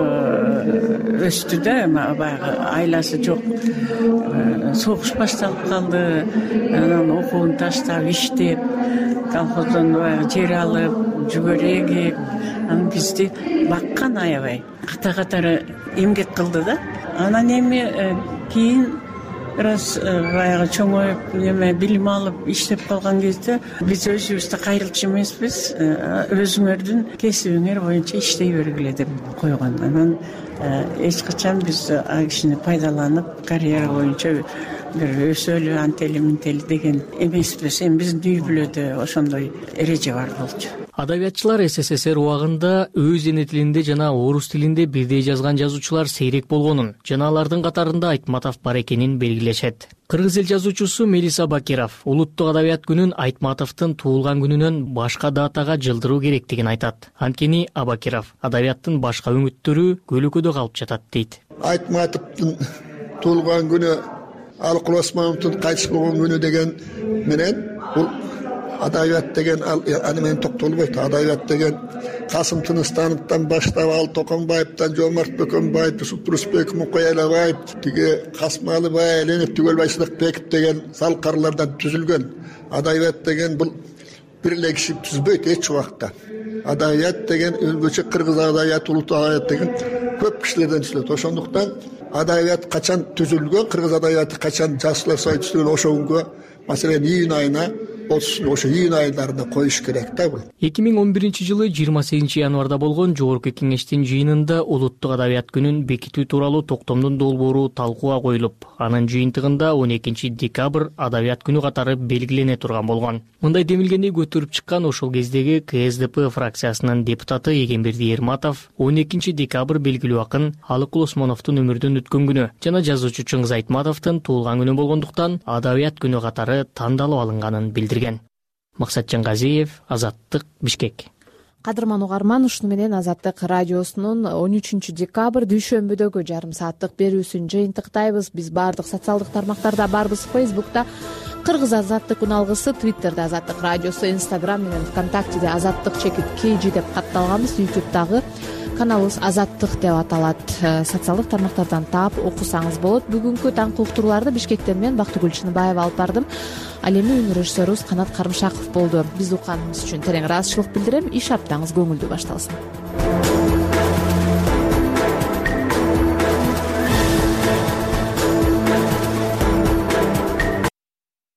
өстү да, баягы айласы жок. Согуш башталып калды, анан окуун таштап, иштеп, колхоздон баягы жер алып, жүгөрү эгип, анан бизди баккан аябай. Ката-катары эмгек кылды да. Анан эми кийин раз баягы чоңоюп, неме билим алып, иштеп калган кезде биз өзүбүздү кайрылчу эмеспиз, өзүңөрдүн кесибиңер боюнча иштей бергиле деп койгон. Анан эч качан биз ал кишини пайдаланып, карьера боюнча бир өсөлү, антели ментели деген эмеспиз. Эми биздин үй бүлөдө ошондой эреже бар болчу. Адабиятчылар СССР убагында өз эне тилинде жана орус тилинде бирдей жазган жазуучулар сейрек болгонун жана алардын катарында Айтматов бар экенин белгилешет. Кыргыз эл жазуучусу Мелиса Бакиров улуттук адабият күнүн Айтматовдун туулган күнүнөн башка датага жылдыруу керектигин айтат. Анткени Абакиров адабияттын башка үмүттөрү көлөкөдө калып жатат дейт. Айтматовдун туулган күнү, Алыкул Осмоновдун кайтыш болгон күнү деген менен бул адабият деген аны менен токтолбойт. Адабият деген Касым Тыныстановдон баштап ал Токонбаевден Жомарт Бөкөнбаев, Юсуп Турусбек, Мукай Алабаев, тиги Касмалыбай, Ленев Түгөлбай Сыдыкбеков деген салкарлардан түзүлгөн. Адабият деген бул бир эле киши түзбөйт эч убакта. Адабият деген өзбөчө кыргыз адабияты, улуттук адабият деген көп кишилерден түзүлөт. Ошондуктан адабият качан түзүлгөн, кыргыз адабияты качан жашылар союзу түзүлгөн, ошо күнгө маселен июнь айына ошо июнь айдарында коюш керек да бул. эки миң он биринчи жылы жыйырма сегизинчи январда болгон Жогорку Кеңештин жыйынында улуттук адабият күнүн бекитүү тууралуу токтомдун долбоору талкууга коюлуп, анын жыйынтыгында он экинчи декабрь адабият күнү катары белгилене турган болгон. Мындай демилгени көтөрүп чыккан ошол кездеги Ка Эс Д П фракциясынын депутаты Эгемберди Эрматов он экинчи декабрь белгилүү акын Алыкул Осмоновдун өмүрдөн өткөн күнү жана жазуучу Чыңгыз Айтматовдун туулган күнү болгондуктан адабият күнү катары тандалып алынганын билдирген. Максатжан Газиев, Азаттык, Бишкек. Кадырман угарман, ушуну менен Азаттык радиосунун он үчүнчү декабрь дүйшөмбүдөгү жарым сааттык берүүсүн жыйынтыктайбыз. Биз баардык социалдык тармактарда барбыз. Фейсбукта Кыргыз Азаттык үналгысы, Твиттерде Азаттык радиосу, Инстаграм менен ВКонтактеде Азаттык чекит Кж деп катталганбыз. Ютубтагы каналыбыз Азаттык деп аталат. Социалдык тармактардан таап окусаңыз болот. Бүгүнкү таңкы уктурууларды Бишкектен мен Бактыгүл Чыныбаева алып бардым. Ал эми үн режиссерубуз Канат Карымшаков болду. Биз укканыбыз үчүн терең ыраазычылык билдирем. Иш аптаңыз көңүлдүү башталсын.